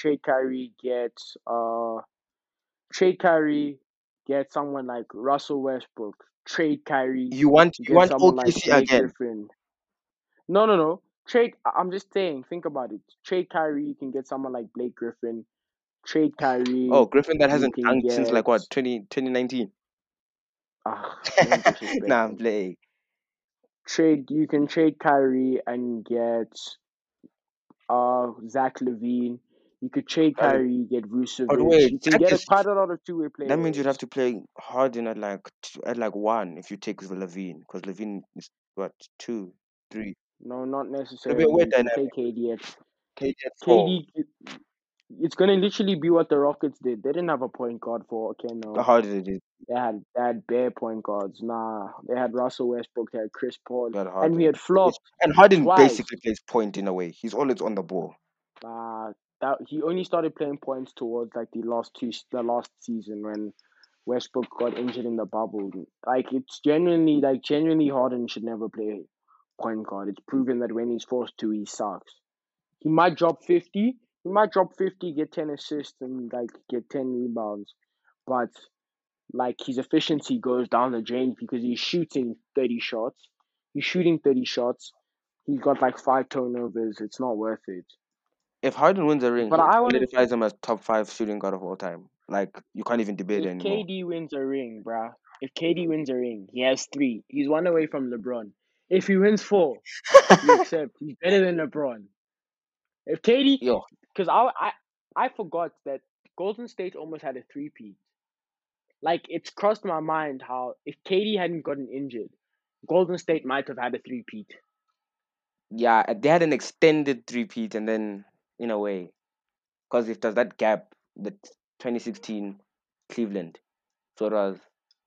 [SPEAKER 1] trade Kyrie, get someone like Russell Westbrook. Trade Kyrie,
[SPEAKER 2] You
[SPEAKER 1] get
[SPEAKER 2] want
[SPEAKER 1] someone like
[SPEAKER 2] OKC
[SPEAKER 1] Blake
[SPEAKER 2] again?
[SPEAKER 1] Griffin. No, no, no. Trade. I'm just saying. Think about it. Trade Kyrie. You can get someone like Blake Griffin. Trade
[SPEAKER 2] Oh,
[SPEAKER 1] Kyrie.
[SPEAKER 2] Griffin that
[SPEAKER 1] You
[SPEAKER 2] hasn't
[SPEAKER 1] can
[SPEAKER 2] dunked since
[SPEAKER 1] get.
[SPEAKER 2] like what 2019?
[SPEAKER 1] Don't disrespect
[SPEAKER 2] Nah, I'm
[SPEAKER 1] him.
[SPEAKER 2] playing.
[SPEAKER 1] Trade. You can trade Kyrie and get Zach Levine. You could trade
[SPEAKER 2] Uh,
[SPEAKER 1] Kyrie, get
[SPEAKER 2] but
[SPEAKER 1] Vucevic.
[SPEAKER 2] wait,
[SPEAKER 1] You can
[SPEAKER 2] check
[SPEAKER 1] get
[SPEAKER 2] this.
[SPEAKER 1] quite a lot of two-way
[SPEAKER 2] That means you'd have
[SPEAKER 1] players.
[SPEAKER 2] to play Harden at like at like one if you take the Levine because Levine is what two, three.
[SPEAKER 1] No, not
[SPEAKER 2] It'll be a
[SPEAKER 1] necessarily.
[SPEAKER 2] weird
[SPEAKER 1] You can play
[SPEAKER 2] dynamic.
[SPEAKER 1] KD at
[SPEAKER 2] KD at four,
[SPEAKER 1] KD. It's gonna literally be what the Rockets did. They didn't have a point guard for okay,
[SPEAKER 2] the
[SPEAKER 1] no.
[SPEAKER 2] harder it is,
[SPEAKER 1] They had bare point guards. Nah, they had Russell Westbrook, they had Chris Paul,
[SPEAKER 2] the
[SPEAKER 1] and we
[SPEAKER 2] Harden.
[SPEAKER 1] had flopped
[SPEAKER 2] And Harden
[SPEAKER 1] twice.
[SPEAKER 2] basically plays point in a way. He's always on the ball.
[SPEAKER 1] That he only started playing points towards like the last season when Westbrook got injured in the bubble. Like it's genuinely Harden should never play point guard. It's proven that when he's forced to, he sucks. He might drop 50. He might drop 50, get 10 assists, and like get 10 rebounds. But like his efficiency goes down the drain because he's shooting 30 shots. He's shooting 30 shots. He's got like five turnovers. It's not worth it.
[SPEAKER 2] If Harden wins a ring,
[SPEAKER 1] But
[SPEAKER 2] he
[SPEAKER 1] I want to.
[SPEAKER 2] solidifies him as top five shooting guard of all time. Like you can't even debate it
[SPEAKER 1] If
[SPEAKER 2] anymore.
[SPEAKER 1] KD wins a ring, bruh. If KD wins a ring, he has three. He's one away from LeBron. If he wins four, we accept. He's better than LeBron. If KD,
[SPEAKER 2] Yo,
[SPEAKER 1] because I forgot that Golden State almost had a three-peat. Like it's crossed my mind how if KD hadn't gotten injured, Golden State might have had a three-peat.
[SPEAKER 2] yeah, they had an extended three-peat, and then in a way, because if there's that gap, the 2016 Cleveland, so it was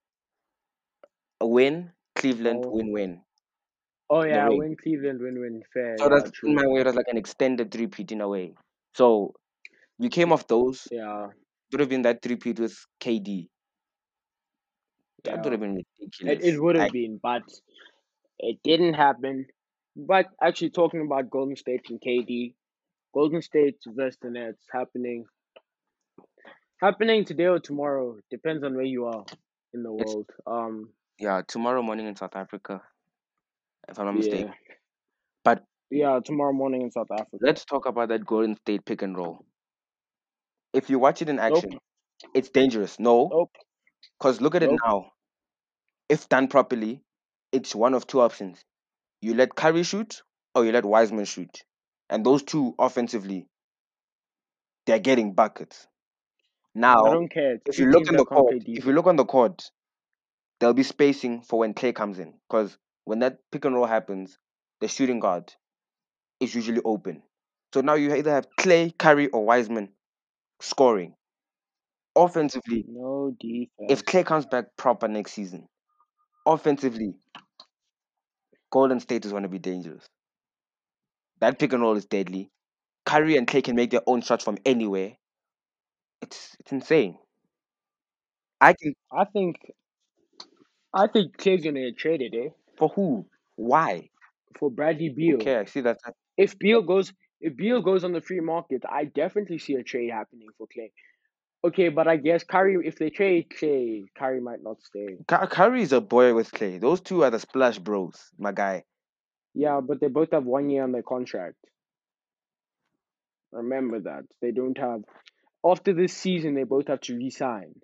[SPEAKER 2] a win, Cleveland
[SPEAKER 1] Oh,
[SPEAKER 2] win-win
[SPEAKER 1] oh
[SPEAKER 2] in a
[SPEAKER 1] yeah,
[SPEAKER 2] ring.
[SPEAKER 1] win Cleveland, win fair.
[SPEAKER 2] So
[SPEAKER 1] Yeah,
[SPEAKER 2] that's in
[SPEAKER 1] true.
[SPEAKER 2] my way, it was like an extended three-peat in a way. So you came off those.
[SPEAKER 1] Yeah.
[SPEAKER 2] Would have been that three-peat with KD. That would
[SPEAKER 1] Yeah,
[SPEAKER 2] have been
[SPEAKER 1] it
[SPEAKER 2] ridiculous.
[SPEAKER 1] would have been, but it didn't happen. But actually, talking about Golden State and KD, Golden State versus the Nets happening today or tomorrow. Depends on where you are in the
[SPEAKER 2] It's
[SPEAKER 1] world.
[SPEAKER 2] yeah, tomorrow morning in South Africa, if I'm not
[SPEAKER 1] Yeah,
[SPEAKER 2] mistaken. But
[SPEAKER 1] yeah, tomorrow morning in South Africa.
[SPEAKER 2] let's talk about that Golden State pick and roll. If you watch it in
[SPEAKER 1] Nope,
[SPEAKER 2] action, it's dangerous. No,
[SPEAKER 1] nope,
[SPEAKER 2] because look at it
[SPEAKER 1] nope.
[SPEAKER 2] now. If done properly, it's one of two options. You let Curry shoot or you let Wiseman shoot. And those two offensively, they're getting buckets.
[SPEAKER 1] I
[SPEAKER 2] Now,
[SPEAKER 1] don't care. It's
[SPEAKER 2] if
[SPEAKER 1] two
[SPEAKER 2] you look
[SPEAKER 1] teams
[SPEAKER 2] in the
[SPEAKER 1] that can't
[SPEAKER 2] court,
[SPEAKER 1] play
[SPEAKER 2] if you
[SPEAKER 1] defense.
[SPEAKER 2] look on the court, there'll be spacing for when Clay comes in. Because when that pick and roll happens, the shooting guard is usually open. So now you either have Clay, Curry, or Wiseman scoring. Offensively,
[SPEAKER 1] No
[SPEAKER 2] if
[SPEAKER 1] defense.
[SPEAKER 2] Clay comes back proper next season, offensively, Golden State is going to be dangerous. That pick and roll is deadly. Curry and Clay can make their own shots from anywhere. It's insane. I can
[SPEAKER 1] I think I think Clay's gonna get traded,
[SPEAKER 2] for who? Why?
[SPEAKER 1] for Bradley Beal.
[SPEAKER 2] Okay, I see that.
[SPEAKER 1] If Beal goes, if Beal goes on the free market, I definitely see a trade happening for Clay. Okay, but I guess Curry, if they trade Clay, Curry might not stay.
[SPEAKER 2] Curry is a boy with Clay. Those two are the splash bros, my guy.
[SPEAKER 1] Yeah, but they both have 1 year on their contract. Remember that they don't have. After this season, they both have to resign.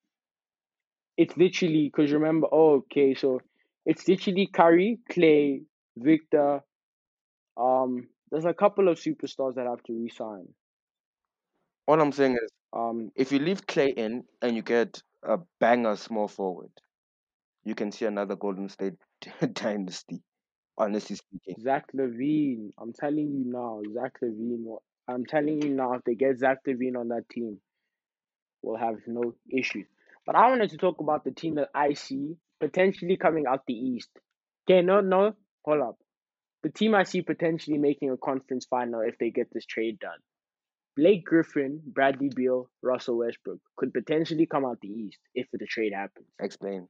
[SPEAKER 1] It's literally because remember. Oh, okay, so it's literally Curry, Clay, Victor. There's a couple of superstars that have to resign.
[SPEAKER 2] All I'm saying is,
[SPEAKER 1] Um,
[SPEAKER 2] if you leave Clay in and you get a banger small forward, you can see another Golden State dynasty. Honestly speaking,
[SPEAKER 1] Zach Levine. I'm telling you now, Zach Levine. I'm telling you now, if they get Zach Levine on that team, we'll have no issues. But I wanted to talk about the team that I see potentially coming out the East. Okay, no, hold up. The team I see potentially making a conference final if they get this trade done. Blake Griffin, Bradley Beal, Russell Westbrook could potentially come out the East if the trade happens.
[SPEAKER 2] explain.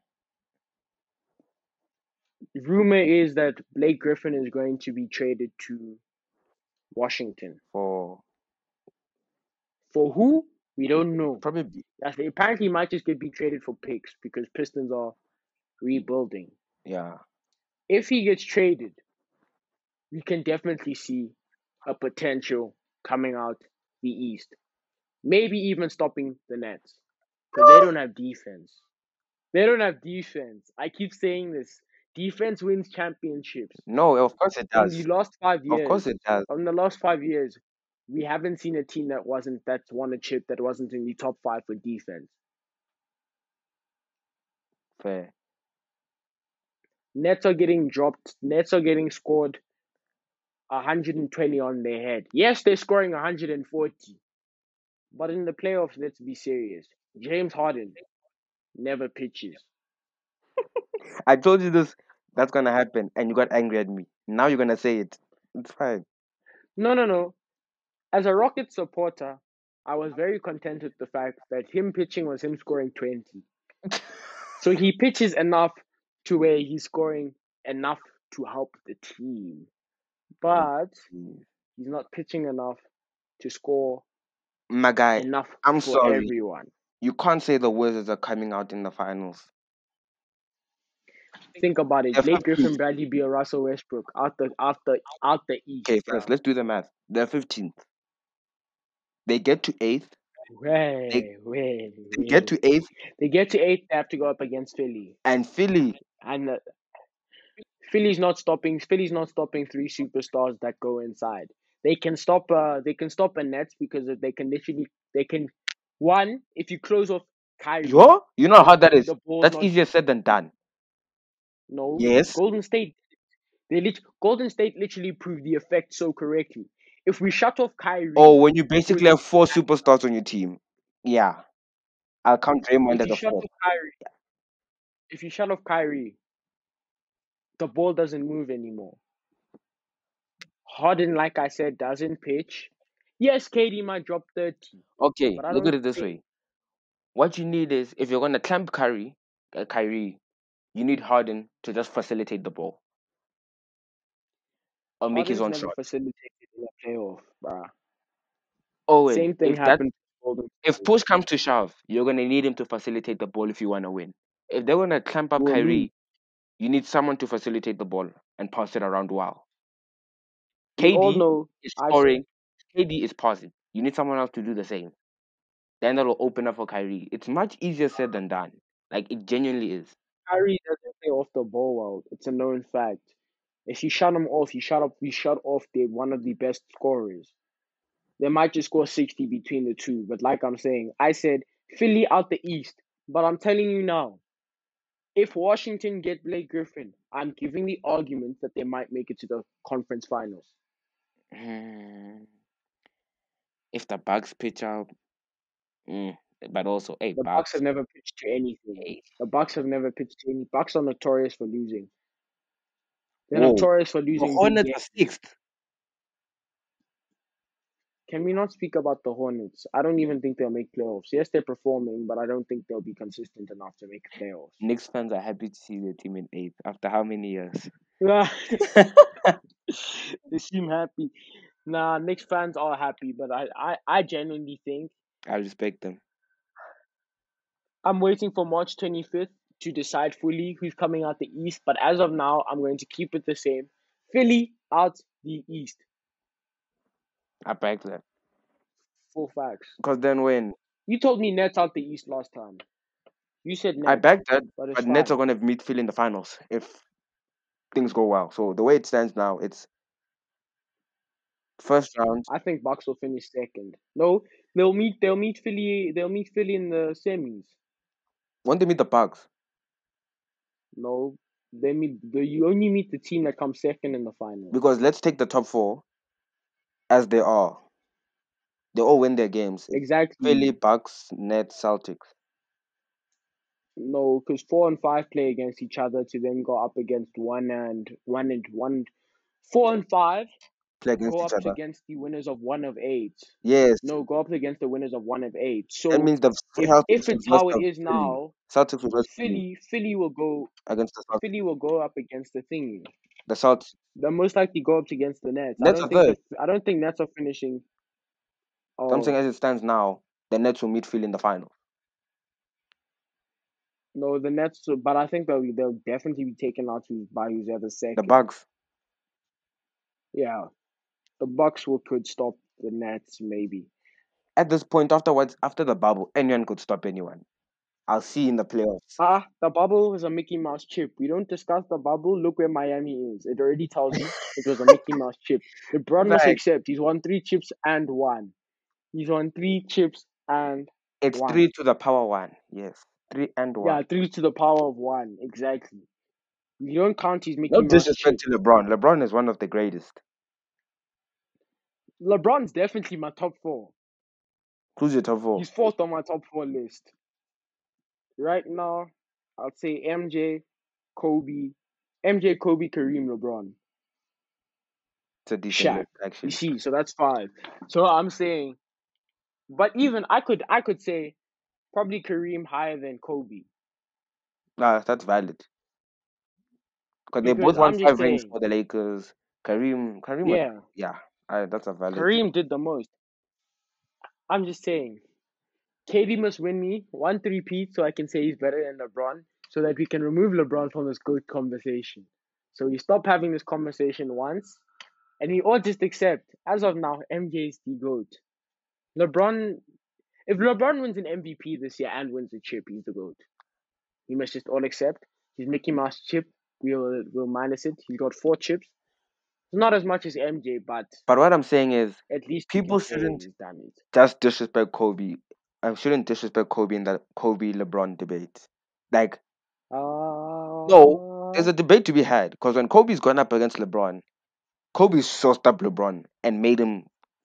[SPEAKER 1] Rumor is that Blake Griffin is going to be traded to Washington.
[SPEAKER 2] For
[SPEAKER 1] For who? We don't know.
[SPEAKER 2] probably
[SPEAKER 1] Apparently, he might just get be traded for picks because Pistons are rebuilding.
[SPEAKER 2] yeah.
[SPEAKER 1] If he gets traded, we can definitely see a potential coming out the East. Maybe even stopping the Nets because they don't have defense. They don't have defense. I keep saying this. Defense wins championships.
[SPEAKER 2] No, of course it
[SPEAKER 1] In the
[SPEAKER 2] does.
[SPEAKER 1] last five
[SPEAKER 2] Of course
[SPEAKER 1] years,
[SPEAKER 2] it does.
[SPEAKER 1] in the last 5 years, we haven't seen a team that's won a chip that wasn't in the top five for defense.
[SPEAKER 2] Fair.
[SPEAKER 1] Nets are getting dropped. Nets are getting scored 120 on their head. Yes, they're scoring 140, but in the playoffs, let's be serious. James Harden never pitches.
[SPEAKER 2] I told you this. That's gonna happen, and you got angry at me. Now you're gonna say it. It's fine.
[SPEAKER 1] No. As a Rockets supporter, I was very content with the fact that him pitching was him scoring 20. So he pitches enough to where he's scoring enough to help the team. But
[SPEAKER 2] Mm.
[SPEAKER 1] he's not pitching enough to score
[SPEAKER 2] My guy,
[SPEAKER 1] enough
[SPEAKER 2] I'm
[SPEAKER 1] for
[SPEAKER 2] sorry.
[SPEAKER 1] everyone.
[SPEAKER 2] You can't say the Wizards are coming out in the finals.
[SPEAKER 1] Think about it.
[SPEAKER 2] They're
[SPEAKER 1] Blake
[SPEAKER 2] 15th.
[SPEAKER 1] Griffin, Bradley Beal, Russell Westbrook out the
[SPEAKER 2] Okay,
[SPEAKER 1] East,
[SPEAKER 2] first
[SPEAKER 1] bro.
[SPEAKER 2] let's do the math. They're 15th. They get to eighth. They,
[SPEAKER 1] Way, way,
[SPEAKER 2] they get
[SPEAKER 1] way.
[SPEAKER 2] to eighth,
[SPEAKER 1] They get to eighth, they have to go up against Philly.
[SPEAKER 2] and Philly.
[SPEAKER 1] And Philly's not stopping three superstars that go inside. They can stop a Nets because they can literally they can one if you close off Kyrie,
[SPEAKER 2] You know how hard that is.
[SPEAKER 1] the ball's
[SPEAKER 2] That's
[SPEAKER 1] not
[SPEAKER 2] easier said than done.
[SPEAKER 1] no
[SPEAKER 2] Yes.
[SPEAKER 1] Golden State. Golden State literally proved the effect so correctly. If we shut off Kyrie,
[SPEAKER 2] Or when you
[SPEAKER 1] because
[SPEAKER 2] basically have four superstars on your team. Yeah, I'll count Draymond
[SPEAKER 1] if
[SPEAKER 2] as
[SPEAKER 1] you
[SPEAKER 2] a
[SPEAKER 1] shut
[SPEAKER 2] four.
[SPEAKER 1] off Kyrie, if you shut off Kyrie, the ball doesn't move anymore. Harden, like I said, doesn't pitch. Yes, KD might drop 30,
[SPEAKER 2] Okay,
[SPEAKER 1] but I
[SPEAKER 2] look
[SPEAKER 1] don't
[SPEAKER 2] at it this
[SPEAKER 1] think
[SPEAKER 2] way. What you need is if you're gonna clamp Kyrie, you need Harden to just facilitate the ball or make his
[SPEAKER 1] Harden's
[SPEAKER 2] own
[SPEAKER 1] never
[SPEAKER 2] shot.
[SPEAKER 1] facilitated in a playoff, bruh.
[SPEAKER 2] Owen,
[SPEAKER 1] Same thing happened to Golden
[SPEAKER 2] if
[SPEAKER 1] State.
[SPEAKER 2] push comes to shove, you're gonna need him to facilitate the ball if you wanna win. If they're gonna clamp up
[SPEAKER 1] We'll lose.
[SPEAKER 2] Kyrie, you need someone to facilitate the ball and pass it around well.
[SPEAKER 1] We all
[SPEAKER 2] KD
[SPEAKER 1] know.
[SPEAKER 2] is
[SPEAKER 1] I said
[SPEAKER 2] scoring, KD is passing. You need someone else to do the same. Then that'll open up for Kyrie. It's much easier said than done. Like it genuinely is.
[SPEAKER 1] Kyrie doesn't play off the ball well. It's a known fact. If you shut him off, you shut off one of the best scorers. They might just score 60 between the two. But like I'm saying, I said Philly out the East. But I'm telling you now, if Washington get Blake Griffin, I'm giving the argument that they might make it to the conference finals.
[SPEAKER 2] Hmm. If the Bucks pitch out, mm, but also, hey,
[SPEAKER 1] The Bucks have
[SPEAKER 2] Bucks,
[SPEAKER 1] never pitched to anything.
[SPEAKER 2] hey,
[SPEAKER 1] The Bucks have never pitched to any. Bucks are notorious for losing. They're
[SPEAKER 2] whoa,
[SPEAKER 1] notorious for
[SPEAKER 2] the
[SPEAKER 1] losing big
[SPEAKER 2] Hornets are
[SPEAKER 1] games.
[SPEAKER 2] sixth.
[SPEAKER 1] Can we not speak about the Hornets? I don't even think they'll make playoffs. Yes, they're performing, but I don't think they'll be consistent enough to make playoffs.
[SPEAKER 2] Knicks fans are happy to see their team in eighth after how many years?
[SPEAKER 1] They seem happy. Nah, Knicks fans are happy, but I genuinely think
[SPEAKER 2] I respect them.
[SPEAKER 1] I'm waiting for March 25th to decide fully who's coming out the East. But as of now, I'm going to keep it the same. Philly out the East.
[SPEAKER 2] I back that
[SPEAKER 1] Full facts.
[SPEAKER 2] because then when
[SPEAKER 1] You told me Nets out the East last time. You said
[SPEAKER 2] I
[SPEAKER 1] Nets,
[SPEAKER 2] back that,
[SPEAKER 1] but it's
[SPEAKER 2] but Nets
[SPEAKER 1] fine.
[SPEAKER 2] are gonna meet Philly in the finals if things go well. So the way it stands now, it's first round.
[SPEAKER 1] I think Bucks will finish second. No, they'll meet Philly. They'll meet Philly in the semis.
[SPEAKER 2] When they meet the Bucks,
[SPEAKER 1] No, you only meet the team that comes second in the finals.
[SPEAKER 2] because let's take the top four as they are. They all win their games. It's Philly,
[SPEAKER 1] Exactly.
[SPEAKER 2] Bucks, Nets, Celtics
[SPEAKER 1] No, because 4 and 5 play against each other to then go up against one. 4 and 5
[SPEAKER 2] play against
[SPEAKER 1] go
[SPEAKER 2] each
[SPEAKER 1] up
[SPEAKER 2] other.
[SPEAKER 1] against the winners of 1 of 8.
[SPEAKER 2] Yes,
[SPEAKER 1] No, go up against the winners of 1 of 8.
[SPEAKER 2] that
[SPEAKER 1] So
[SPEAKER 2] means the
[SPEAKER 1] if
[SPEAKER 2] Celtics would
[SPEAKER 1] it's
[SPEAKER 2] rest
[SPEAKER 1] how it
[SPEAKER 2] of
[SPEAKER 1] is
[SPEAKER 2] Philly.
[SPEAKER 1] now,
[SPEAKER 2] Celtics would rest Philly
[SPEAKER 1] Philly will go.
[SPEAKER 2] against the Celtics.
[SPEAKER 1] Philly will go up against the thingy.
[SPEAKER 2] The Celtics.
[SPEAKER 1] They'll most likely go up against the Nets.
[SPEAKER 2] Nets are third.
[SPEAKER 1] I don't think Nets are finishing.
[SPEAKER 2] I'm saying
[SPEAKER 1] Oh
[SPEAKER 2] as it stands now, the Nets will meet Philly in the final.
[SPEAKER 1] no, the Nets. But I think they'll definitely be taken out by who's at the
[SPEAKER 2] The
[SPEAKER 1] second.
[SPEAKER 2] Bucks.
[SPEAKER 1] Yeah, the Bucks could stop the Nets maybe.
[SPEAKER 2] At this point, after the bubble, anyone could stop anyone. I'll see in the playoffs.
[SPEAKER 1] The bubble was a Mickey Mouse chip. We don't discuss the bubble. Look where Miami is. It already tells you it was a Mickey Mouse chip. LeBron must
[SPEAKER 2] Like
[SPEAKER 1] accept he's won 3 chips and one. He's won 3 chips and
[SPEAKER 2] it's
[SPEAKER 1] one.
[SPEAKER 2] 3 to the power 1. Yes, 3 and 1.
[SPEAKER 1] Yeah, 3 to the power of 1. Exactly. You don't count his
[SPEAKER 2] No
[SPEAKER 1] Mickey Mouse
[SPEAKER 2] disrespect
[SPEAKER 1] chip.
[SPEAKER 2] to LeBron. LeBron is one of the greatest.
[SPEAKER 1] LeBron's definitely my top 4.
[SPEAKER 2] Who's your top four?
[SPEAKER 1] He's fourth on my top 4 list. Right now, I'd say Kobe, Kobe, Kareem, LeBron,
[SPEAKER 2] It's a decent
[SPEAKER 1] Shaq.
[SPEAKER 2] list,
[SPEAKER 1] You
[SPEAKER 2] actually.
[SPEAKER 1] see, so that's 5. So I'm saying, but even I could say probably Kareem higher than Kobe
[SPEAKER 2] That's valid. Because they both
[SPEAKER 1] because
[SPEAKER 2] won
[SPEAKER 1] I'm just
[SPEAKER 2] 5 rings
[SPEAKER 1] saying,
[SPEAKER 2] for the Lakers. Kareem,
[SPEAKER 1] yeah,
[SPEAKER 2] yeah, that's a valid.
[SPEAKER 1] Kareem did the most. I'm just saying, KD must win me 1 3-peat so I can say he's better than LeBron, so that we can remove LeBron from this good conversation. So we stop having this conversation once, and we all just accept, as of now, MJ is the GOAT. LeBron, if LeBron wins an MVP this year and wins the chip, he's the GOAT. We must just all accept his Mickey Mouse chip. We'll minus it. He's got 4 chips. It's not as much as MJ, but
[SPEAKER 2] But what I'm saying is,
[SPEAKER 1] at least we
[SPEAKER 2] people
[SPEAKER 1] can say
[SPEAKER 2] shouldn't
[SPEAKER 1] he's done it.
[SPEAKER 2] just disrespect Kobe. I shouldn't disrespect Kobe in that Kobe LeBron debate. Like, no, there's
[SPEAKER 1] Uh,
[SPEAKER 2] a debate to be had because when Kobe's gone up against LeBron, Kobe sauced up LeBron and made him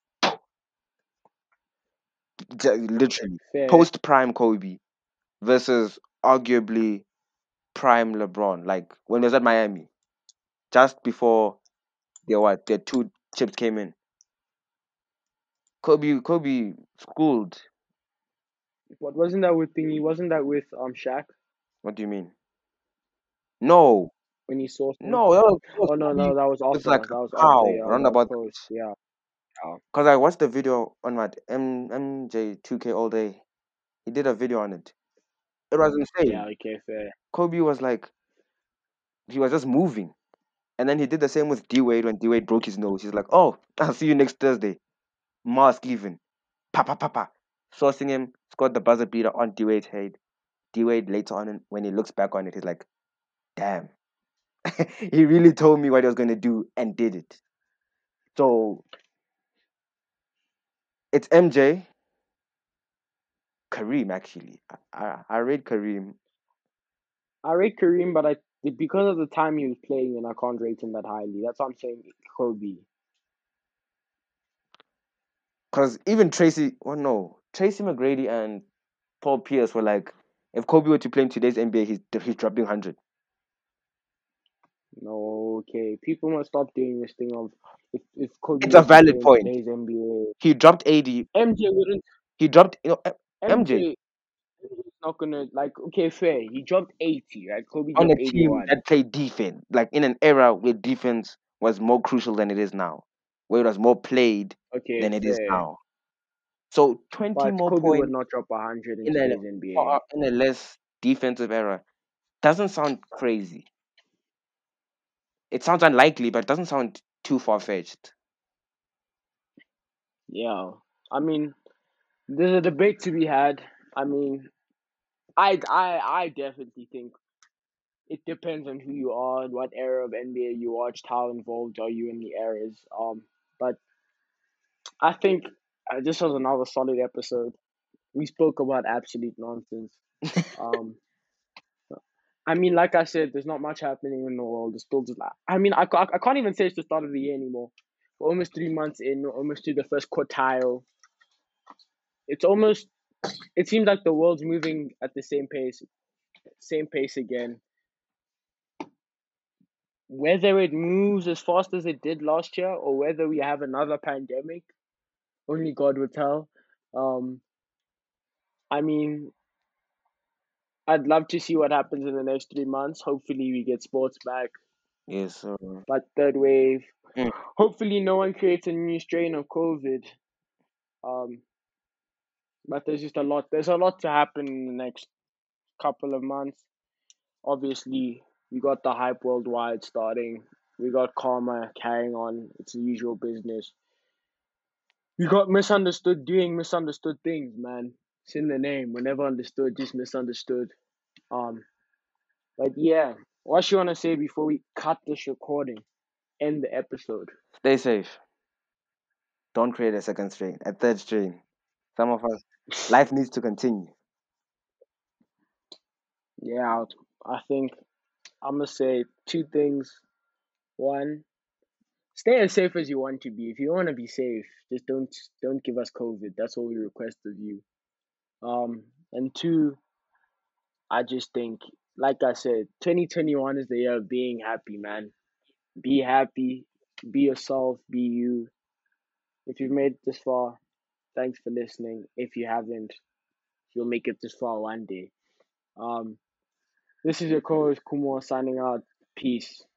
[SPEAKER 2] literally
[SPEAKER 1] fair.
[SPEAKER 2] post prime Kobe versus arguably prime LeBron. Like when he was at Miami, just before their 2 chips came in. Kobe schooled.
[SPEAKER 1] But wasn't that with thingy? Wasn't that with Shaq
[SPEAKER 2] What do you mean? No,
[SPEAKER 1] when he saw him?
[SPEAKER 2] no, that was
[SPEAKER 1] Oh no,
[SPEAKER 2] Kobe.
[SPEAKER 1] no, that was
[SPEAKER 2] It's
[SPEAKER 1] after.
[SPEAKER 2] like
[SPEAKER 1] That was after.
[SPEAKER 2] how
[SPEAKER 1] Yeah,
[SPEAKER 2] round
[SPEAKER 1] that was
[SPEAKER 2] about
[SPEAKER 1] post. Yeah, yeah,
[SPEAKER 2] because I watched the video on what MJ2K all day. He did a video on it. It was
[SPEAKER 1] yeah.
[SPEAKER 2] insane.
[SPEAKER 1] Okay, fair.
[SPEAKER 2] Kobe was like he was just moving, and then he did the same with D Wade when D Wade broke his nose. He's like, "Oh, I'll see you next Thursday." Mask even, pa pa pa pa, sourcing him scored the buzzer beater on D Wade's head. D Wade later on, when he looks back on it, he's like, "Damn, he really told me what he was going to do and did it." So it's MJ, Kareem actually. I rate Kareem
[SPEAKER 1] I rate Kareem, but I because of the time he was playing, and I can't rate him that highly. That's what I'm saying. Kobe.
[SPEAKER 2] because even Tracy, oh no, Tracy McGrady and Paul Pierce were like, if Kobe were to play in today's NBA, he's dropping 100.
[SPEAKER 1] No, okay. People must stop doing this thing of if Kobe
[SPEAKER 2] It's a
[SPEAKER 1] were to
[SPEAKER 2] valid
[SPEAKER 1] play in
[SPEAKER 2] point.
[SPEAKER 1] today's NBA,
[SPEAKER 2] He dropped 80.
[SPEAKER 1] MJ wouldn't.
[SPEAKER 2] He dropped, MJ
[SPEAKER 1] MJ is not gonna like. Okay, fair. He dropped 80, right? Kobe
[SPEAKER 2] on a
[SPEAKER 1] dropped
[SPEAKER 2] team
[SPEAKER 1] 81.
[SPEAKER 2] that played defense, like in an era where defense was more crucial than it is now, where it was more played
[SPEAKER 1] Okay,
[SPEAKER 2] than it is
[SPEAKER 1] fair.
[SPEAKER 2] now. So 20
[SPEAKER 1] But
[SPEAKER 2] more
[SPEAKER 1] Kobe would
[SPEAKER 2] points
[SPEAKER 1] not drop 100 in
[SPEAKER 2] in a
[SPEAKER 1] today's NBA.
[SPEAKER 2] in a less defensive era doesn't sound crazy. It sounds unlikely, but it doesn't sound too far fetched.
[SPEAKER 1] Yeah. I mean, there's a debate to be had. I mean, I definitely think it depends on who you are, what era of NBA you watched, how involved are you in the eras. But I think this was another solid episode. We spoke about absolute nonsense. Um, I mean, like I said, there's not much happening in the world. It's still just, I mean, I can't even say it's the start of the year anymore. We're almost 3 months in, we're almost to the first quartile. It's almost, it seems like the world's moving at the same pace again. Whether it moves as fast as it did last year or whether we have another pandemic, only God will tell. Um, I mean, I'd love to see what happens in the next 3 months. Hopefully, we get sports back.
[SPEAKER 2] Yes, sir.
[SPEAKER 1] But third wave.
[SPEAKER 2] Mm,
[SPEAKER 1] Hopefully, no one creates a new strain of COVID. Um, but there's just a lot. There's a lot to happen in the next couple of months. Obviously, we got the hype worldwide starting. We got karma carrying on. It's the usual business. We got misunderstood doing misunderstood things, man. It's in the name. We're never understood, just misunderstood. Um, but yeah, what you wanna say before we cut this recording, end the episode?
[SPEAKER 2] Stay safe. Don't create a second strain, a third strain. Some of us, life needs to continue.
[SPEAKER 1] Yeah, I think I'm gonna say two things. One, stay as safe as you want to be. If you want to be safe, just don't give us COVID. That's all we request of you. And two, I just think, like I said, 2021 is the year of being happy, man. Be happy, be yourself, be you. If you've made it this far, thanks for listening. If you haven't, you'll make it this far one day. Um, this is your co-host Kumar signing out. Peace.